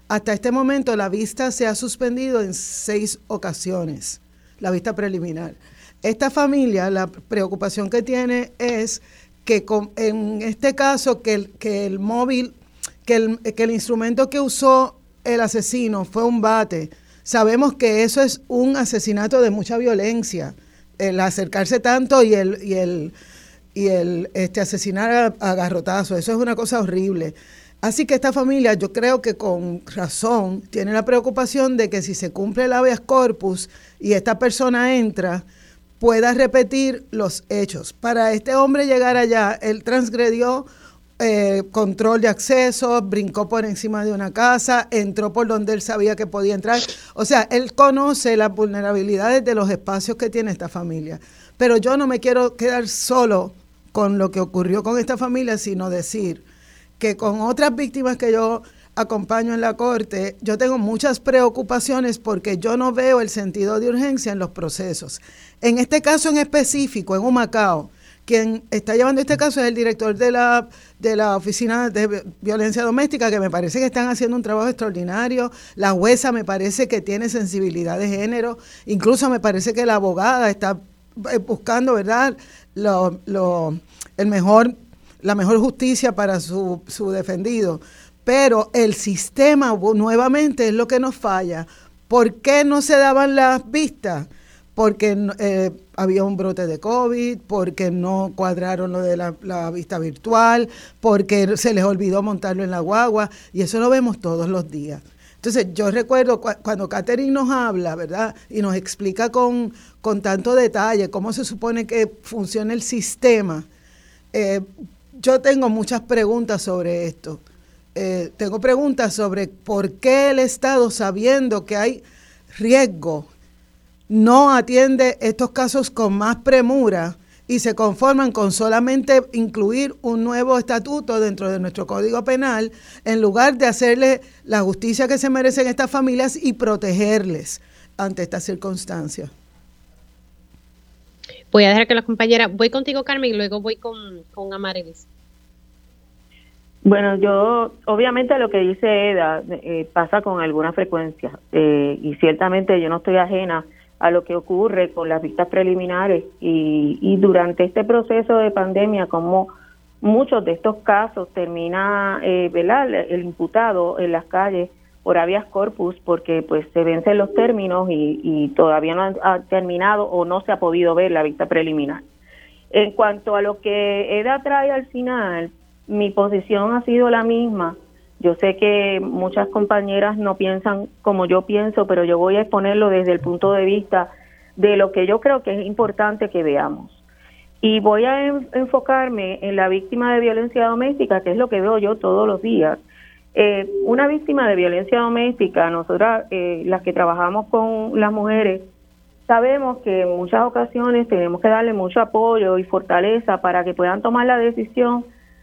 Hasta este momento la vista se ha suspendido en seis ocasiones, la vista preliminar. Esta familia, la preocupación que tiene es que con, en este caso que el, que el móvil, que el, que el instrumento que usó el asesino fue un bate. Sabemos que eso es un asesinato de mucha violencia, el acercarse tanto y el y el y el este asesinar a, a garrotazo, eso es una cosa horrible. Así que esta familia, yo creo que con razón tiene la preocupación de que si se cumple el habeas corpus y esta persona entra, pueda repetir los hechos. Para este hombre llegar allá, él transgredió eh, control de acceso, brincó por encima de una casa, entró por donde él sabía que podía entrar. O sea, él conoce las vulnerabilidades de los espacios que tiene esta familia. Pero yo no me quiero quedar solo con lo que ocurrió con esta familia, sino decir que con otras víctimas que yo acompaño en la corte, yo tengo muchas preocupaciones porque yo no veo el sentido de urgencia en los procesos. En este caso en específico, en Humacao, quien está llevando este caso es el director de la, de la Oficina de Violencia Doméstica, que me parece que están haciendo un trabajo extraordinario. La jueza me parece que tiene sensibilidad de género. Incluso me parece que la abogada está buscando, ¿verdad?, lo, lo, el mejor, la mejor justicia para su, su defendido. Pero el sistema nuevamente es lo que nos falla. ¿Por qué no se daban las vistas? Porque eh, había un brote de COVID, porque no cuadraron lo de la, la vista virtual, porque se les olvidó montarlo en la guagua, y eso lo vemos todos los días. Entonces, yo recuerdo cu- cuando Catherine nos habla, ¿verdad?, y nos explica con, con tanto detalle cómo se supone que funciona el sistema, eh, yo tengo muchas preguntas sobre esto. Eh, tengo preguntas sobre por qué el Estado, sabiendo que hay riesgo, no atiende estos casos con más premura y se conforman con solamente incluir un nuevo estatuto dentro de nuestro Código Penal, en lugar de hacerle la justicia que se merecen estas familias y protegerles ante estas circunstancias.
Voy a dejar que la compañera, voy contigo, Carmen, y luego voy con, con Amarilis.
Bueno, yo, obviamente lo que dice Eda eh, pasa con alguna frecuencia eh, y ciertamente yo no estoy ajena a lo que ocurre con las vistas preliminares y, y durante este proceso de pandemia, como muchos de estos casos termina, eh, ¿verdad?, el imputado en las calles por habeas corpus porque pues se vencen los términos y, y todavía no ha terminado o no se ha podido ver la vista preliminar. En cuanto a lo que Eda trae al final, mi posición ha sido la misma. Yo sé que muchas compañeras no piensan como yo pienso, pero yo voy a exponerlo desde el punto de vista de lo que yo creo que es importante que veamos. Y voy a en, enfocarme en la víctima de violencia doméstica, que es lo que veo yo todos los días. Eh, una víctima de violencia doméstica, nosotras, eh, las que trabajamos con las mujeres, sabemos que en muchas ocasiones tenemos que darle mucho apoyo y fortaleza para que puedan tomar la decisión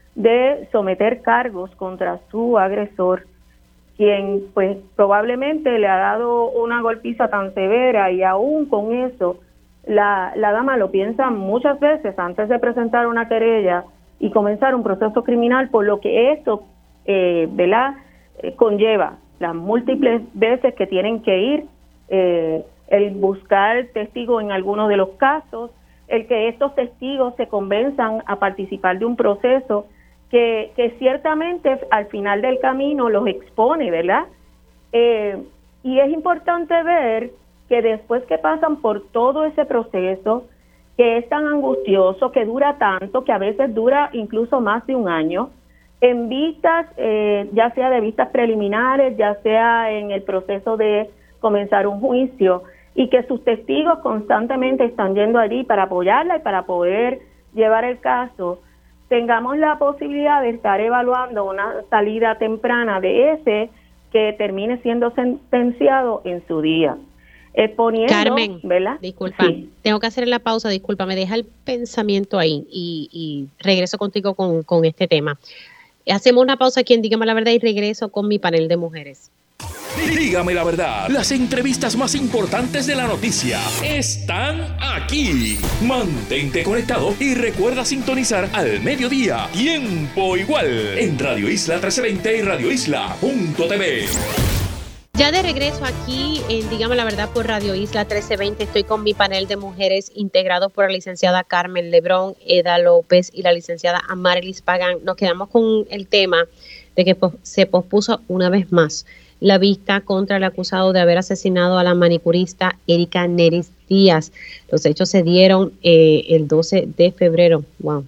de someter cargos contra su agresor, quien pues probablemente le ha dado una golpiza tan severa y aún con eso la, la dama lo piensa muchas veces antes de presentar una querella y comenzar un proceso criminal, por lo que esto eh, ¿verdad? Eh, conlleva las múltiples veces que tienen que ir, eh, el buscar testigos en algunos de los casos, el que estos testigos se convenzan a participar de un proceso Que, que ciertamente al final del camino los expone, ¿verdad? Eh, y es importante ver que después que pasan por todo ese proceso, que es tan angustioso, que dura tanto, que a veces dura incluso más de un año, en vistas, eh, ya sea de vistas preliminares, ya sea en el proceso de comenzar un juicio, y que sus testigos constantemente están yendo allí para apoyarla y para poder llevar el caso, tengamos la posibilidad de estar evaluando una salida temprana de ese que termine siendo sentenciado en su día. Exponiendo,
Carmen,
¿verdad?
Disculpa,
sí.
Tengo que hacer la pausa, disculpa, me deja el pensamiento ahí y, y regreso contigo con, con este tema. Hacemos una pausa aquí en Dígame la Verdad y regreso con mi panel de mujeres.
Dígame la verdad, las entrevistas más importantes de la noticia están aquí. Mantente conectado y recuerda sintonizar al mediodía, tiempo igual, en Radio Isla trece veinte y radio isla punto t v.
Ya de regreso aquí en Dígame la Verdad por Radio Isla trece veinte, estoy con mi panel de mujeres integrado por la licenciada Carmen Lebrón, Eda López y la licenciada Amarilis Pagán. Nos quedamos con el tema de que se pospuso una vez más la vista contra el acusado de haber asesinado a la manicurista Erika Neris Díaz. Los hechos se dieron eh, el doce de febrero. Wow.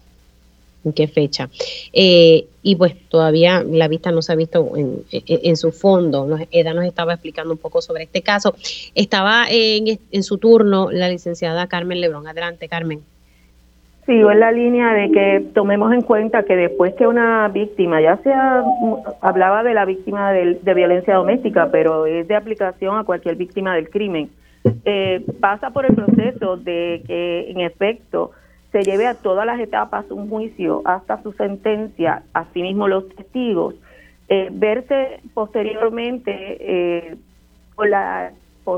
¿En qué fecha? Eh, y pues todavía la vista no se ha visto en, en, en su fondo. Nos, Eda nos estaba explicando un poco sobre este caso. Estaba en, en su turno la licenciada Carmen Lebrón. Adelante, Carmen.
Sigo en la línea de que tomemos en cuenta que después que una víctima, ya sea, hablaba de la víctima de, de violencia doméstica, pero es de aplicación a cualquier víctima del crimen, eh, pasa por el proceso de que en efecto se lleve a todas las etapas un juicio hasta su sentencia, asimismo los testigos, eh, verse posteriormente eh, con la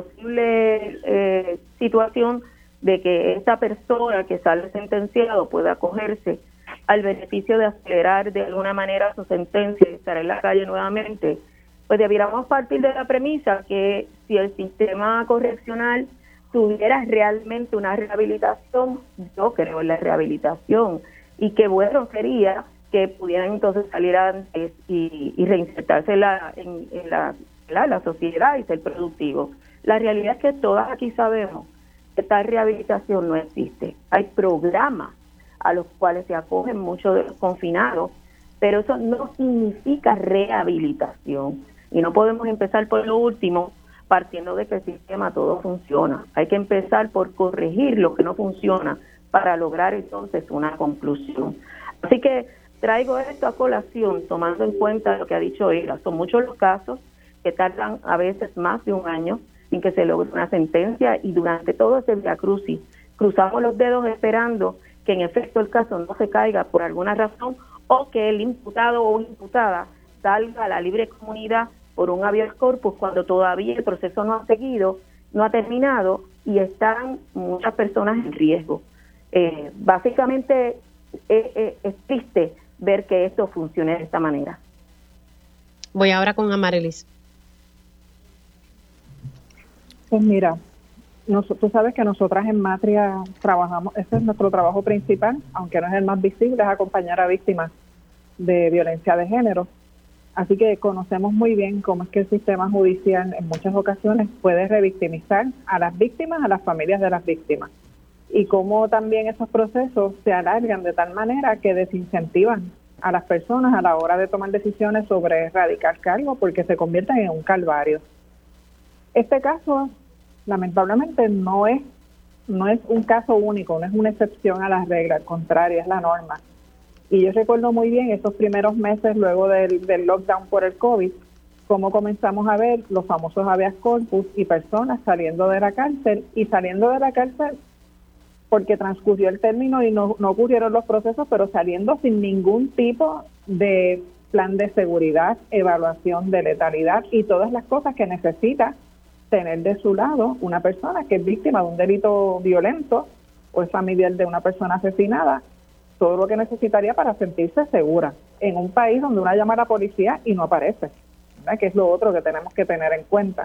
posible eh, situación de que esta persona que sale sentenciado pueda acogerse al beneficio de acelerar de alguna manera su sentencia y estar en la calle nuevamente, pues debiéramos partir de la premisa que si el sistema correccional tuviera realmente una rehabilitación, yo creo en la rehabilitación, y qué bueno sería que pudieran entonces salir antes y, y reinsertarse en la, en, en la, la, la sociedad y ser productivos. La realidad es que todas aquí sabemos que tal rehabilitación no existe. Hay programas a los cuales se acogen muchos de los confinados, pero eso no significa rehabilitación. Y no podemos empezar por lo último, partiendo de que el sistema todo funciona. Hay que empezar por corregir lo que no funciona para lograr entonces una conclusión. Así que traigo esto a colación tomando en cuenta lo que ha dicho ella. Son muchos los casos que tardan a veces más de un año sin que se logre una sentencia, y durante todo ese viacrucis cruzamos los dedos esperando que en efecto el caso no se caiga por alguna razón, o que el imputado o imputada salga a la libre comunidad por un habeas corpus cuando todavía el proceso no ha seguido, no ha terminado y están muchas personas en riesgo. Eh, básicamente eh, eh, es triste ver que esto funcione de esta manera.
Voy ahora con Amarilis.
Pues mira, nosotros, tú sabes que nosotras en Matria trabajamos, ese es nuestro trabajo principal, aunque no es el más visible, es acompañar a víctimas de violencia de género. Así que conocemos muy bien cómo es que el sistema judicial en muchas ocasiones puede revictimizar a las víctimas, a las familias de las víctimas, y cómo también esos procesos se alargan de tal manera que desincentivan a las personas a la hora de tomar decisiones sobre erradicar cargos, porque se convierten en un calvario. Este caso, lamentablemente, no es no es un caso único, no es una excepción a la regla, al contrario, es la norma. Y yo recuerdo muy bien esos primeros meses luego del, del lockdown por el COVID, cómo comenzamos a ver los famosos habeas corpus y personas saliendo de la cárcel, y saliendo de la cárcel porque transcurrió el término y no, no ocurrieron los procesos, pero saliendo sin ningún tipo de plan de seguridad, evaluación de letalidad y todas las cosas que necesita tener de su lado una persona que es víctima de un delito violento o es familiar de una persona asesinada, todo lo que necesitaría para sentirse segura en un país donde una llama a la policía y no aparece, ¿verdad? Que es lo otro que tenemos que tener en cuenta.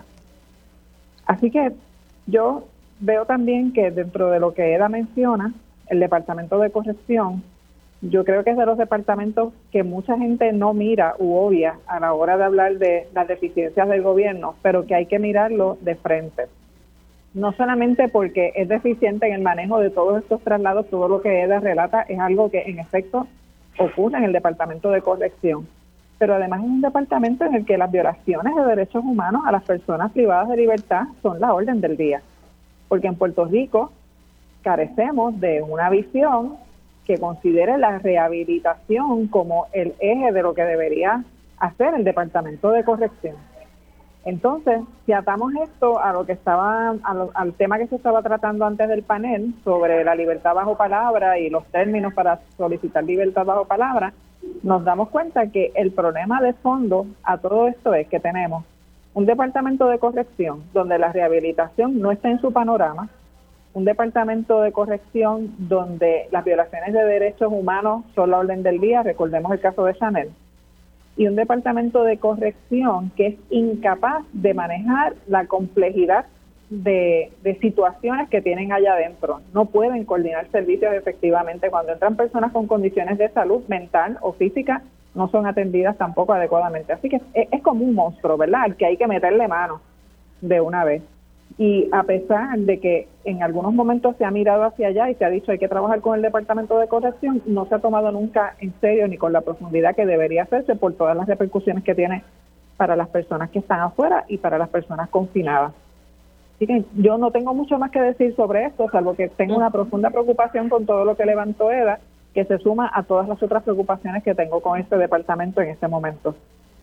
Así que yo veo también que dentro de lo que Eda menciona, el Departamento de Corrección, yo creo que es de los departamentos que mucha gente no mira u obvia a la hora de hablar de las deficiencias del gobierno, pero que hay que mirarlo de frente. No solamente porque es deficiente en el manejo de todos estos traslados, todo lo que Eda relata es algo que en efecto ocurre en el Departamento de Corrección, pero además es un departamento en el que las violaciones de derechos humanos a las personas privadas de libertad son la orden del día, porque en Puerto Rico carecemos de una visión que considere la rehabilitación como el eje de lo que debería hacer el Departamento de Corrección. Entonces, si atamos esto a lo que estaba, a lo, al tema que se estaba tratando antes del panel sobre la libertad bajo palabra y los términos para solicitar libertad bajo palabra, nos damos cuenta que el problema de fondo a todo esto es que tenemos un departamento de corrección donde la rehabilitación no está en su panorama, un departamento de corrección donde las violaciones de derechos humanos son la orden del día, recordemos el caso de Chanel, y un departamento de corrección que es incapaz de manejar la complejidad de, de situaciones que tienen allá adentro. No pueden coordinar servicios efectivamente. Cuando entran personas con condiciones de salud mental o física, no son atendidas tampoco adecuadamente. Así que es, es como un monstruo, ¿verdad?, al que hay que meterle mano de una vez. Y a pesar de que en algunos momentos se ha mirado hacia allá y se ha dicho hay que trabajar con el Departamento de Corrección, no se ha tomado nunca en serio ni con la profundidad que debería hacerse por todas las repercusiones que tiene para las personas que están afuera y para las personas confinadas. Así que yo no tengo mucho más que decir sobre esto, salvo que tengo una profunda preocupación con todo lo que levantó Eda, que se suma a todas las otras preocupaciones que tengo con este departamento en este momento.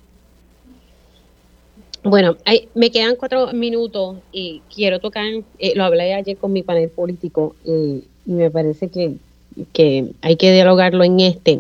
Bueno, hay, me quedan cuatro minutos y quiero tocar, eh, lo hablé ayer con mi panel político eh, y me parece que, que hay que dialogarlo en este.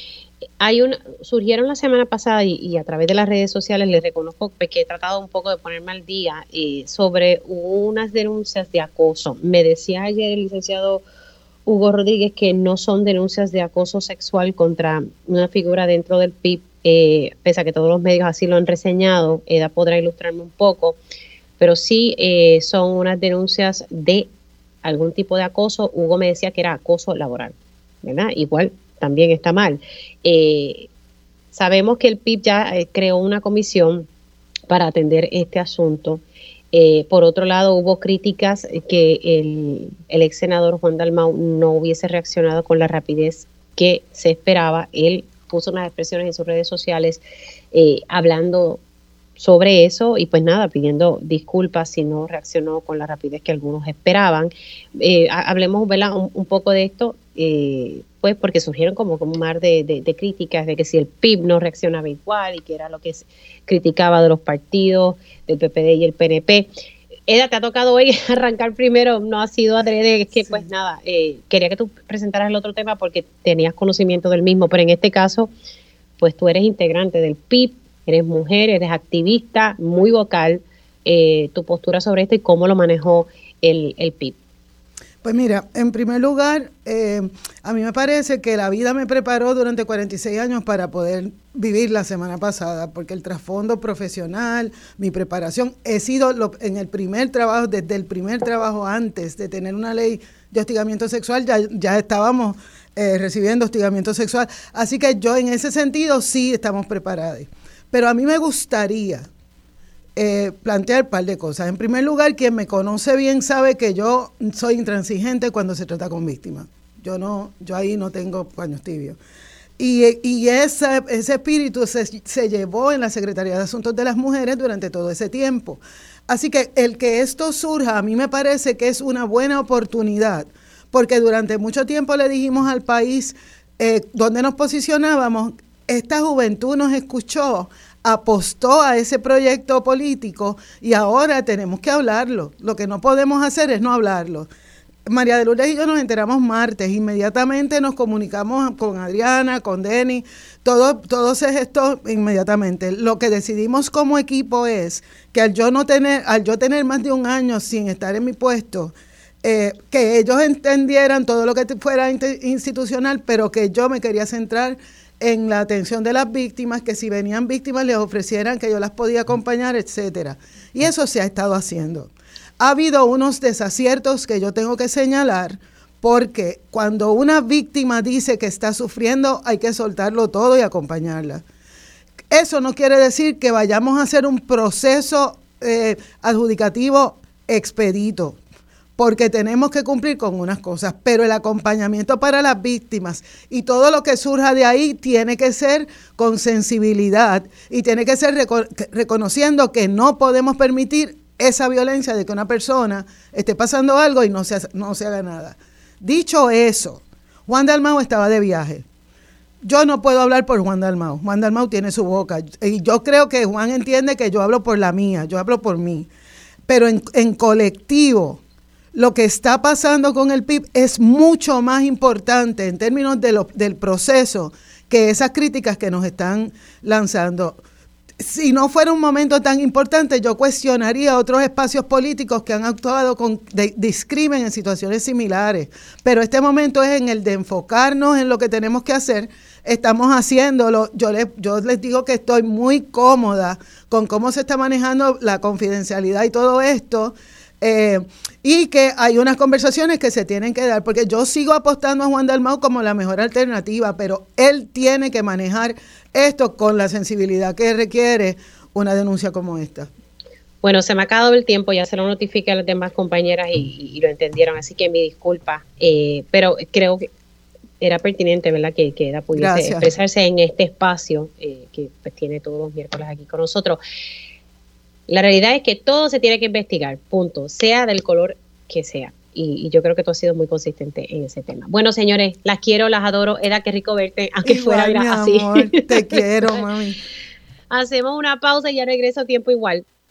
Hay un, surgieron la semana pasada y, y a través de las redes sociales les reconozco que he tratado un poco de ponerme al día eh, sobre unas denuncias de acoso. Me decía ayer el licenciado Hugo Rodríguez que no son denuncias de acoso sexual contra una figura dentro del P I B, eh, pese a que todos los medios así lo han reseñado. Eda podrá ilustrarme un poco, pero sí eh, son unas denuncias de algún tipo de acoso. Hugo me decía que era acoso laboral, ¿verdad? Igual también está mal. Eh, sabemos que el P I B ya eh, creó una comisión para atender este asunto. Eh, por otro lado, hubo críticas que el, el ex senador Juan Dalmau no hubiese reaccionado con la rapidez que se esperaba. Él puso unas expresiones en sus redes sociales eh, hablando sobre eso y pues nada, pidiendo disculpas si no reaccionó con la rapidez que algunos esperaban. Eh, hablemos, ¿verdad?, un, un poco de esto, eh, pues porque surgieron como, como un mar de, de, de críticas de que si el P I B no reaccionaba igual y que era lo que se criticaba de los partidos, del P P D y el P N P. Eda, te ha tocado hoy arrancar primero, no ha sido adrede, es que sí. Pues nada, eh, quería que tú presentaras el otro tema porque tenías conocimiento del mismo, pero en este caso, pues tú eres integrante del P I B, eres mujer, eres activista, muy vocal, eh, tu postura sobre esto y cómo lo manejó el, el P I B.
Pues mira, en primer lugar, eh, a mí me parece que la vida me preparó durante cuarenta y seis años para poder vivir la semana pasada, porque el trasfondo profesional, mi preparación, he sido lo, en el primer trabajo, desde el primer trabajo antes de tener una ley de hostigamiento sexual, ya, ya estábamos eh, recibiendo hostigamiento sexual. Así que yo en ese sentido sí estamos preparados. Pero a mí me gustaría Eh, plantear un par de cosas. En primer lugar, quien me conoce bien sabe que yo soy intransigente cuando se trata con víctimas. Yo no, yo ahí no tengo paños tibios. Y, y ese, ese espíritu se, se llevó en la Secretaría de Asuntos de las Mujeres durante todo ese tiempo. Así que el que esto surja, a mí me parece que es una buena oportunidad, porque durante mucho tiempo le dijimos al país eh, donde nos posicionábamos, esta juventud nos escuchó, apostó a ese proyecto político y ahora tenemos que hablarlo. Lo que no podemos hacer es no hablarlo. María de Lourdes y yo nos enteramos martes, inmediatamente nos comunicamos con Adriana, con Denny, todo, todo se gestó inmediatamente. Lo que decidimos como equipo es que al yo no tener, al yo tener más de un año sin estar en mi puesto, eh, que ellos entendieran todo lo que fuera institucional, pero que yo me quería centrar en la atención de las víctimas, que si venían víctimas les ofrecieran que yo las podía acompañar, etcétera. Y eso se ha estado haciendo. Ha habido unos desaciertos que yo tengo que señalar, porque cuando una víctima dice que está sufriendo, hay que soltarlo todo y acompañarla. Eso no quiere decir que vayamos a hacer un proceso eh, adjudicativo expedito, porque tenemos que cumplir con unas cosas, pero el acompañamiento para las víctimas y todo lo que surja de ahí tiene que ser con sensibilidad y tiene que ser reco- reconociendo que no podemos permitir esa violencia de que una persona esté pasando algo y no se, no se haga nada. Dicho eso, Juan Dalmau estaba de viaje. Yo no puedo hablar por Juan Dalmau. Juan Dalmau tiene su boca y yo creo que Juan entiende que yo hablo por la mía, yo hablo por mí. Pero en, en colectivo, lo que está pasando con el P I B es mucho más importante en términos de lo, del proceso que esas críticas que nos están lanzando. si no fuera un momento tan importante, yo cuestionaría otros espacios políticos que han actuado con de, discrimen en situaciones similares. Pero este momento es en el de enfocarnos en lo que tenemos que hacer. Estamos haciéndolo. Yo les, yo les digo que estoy muy cómoda con cómo se está manejando la confidencialidad y todo esto. Eh, y que hay unas conversaciones que se tienen que dar, porque yo sigo apostando a Juan Dalmau como la mejor alternativa, pero él tiene que manejar esto con la sensibilidad que requiere una denuncia como esta.
Bueno, se me ha acabado el tiempo, ya se lo notifiqué a las demás compañeras y, y lo entendieron, así que mi disculpa, eh, pero creo que era pertinente, ¿verdad?, que, que Eda pudiese Gracias. expresarse en este espacio eh, que pues, tiene todos los miércoles aquí con nosotros. La realidad es que todo se tiene que investigar, punto, sea del color que sea. Y, y yo creo que tú has sido muy consistente en ese tema. Bueno, señores, las quiero, las adoro. Eda, qué rico verte, aunque igual, fuera mira,
mi
así.
Amor, te quiero, mami.
Hacemos una pausa y ya regreso a tiempo igual.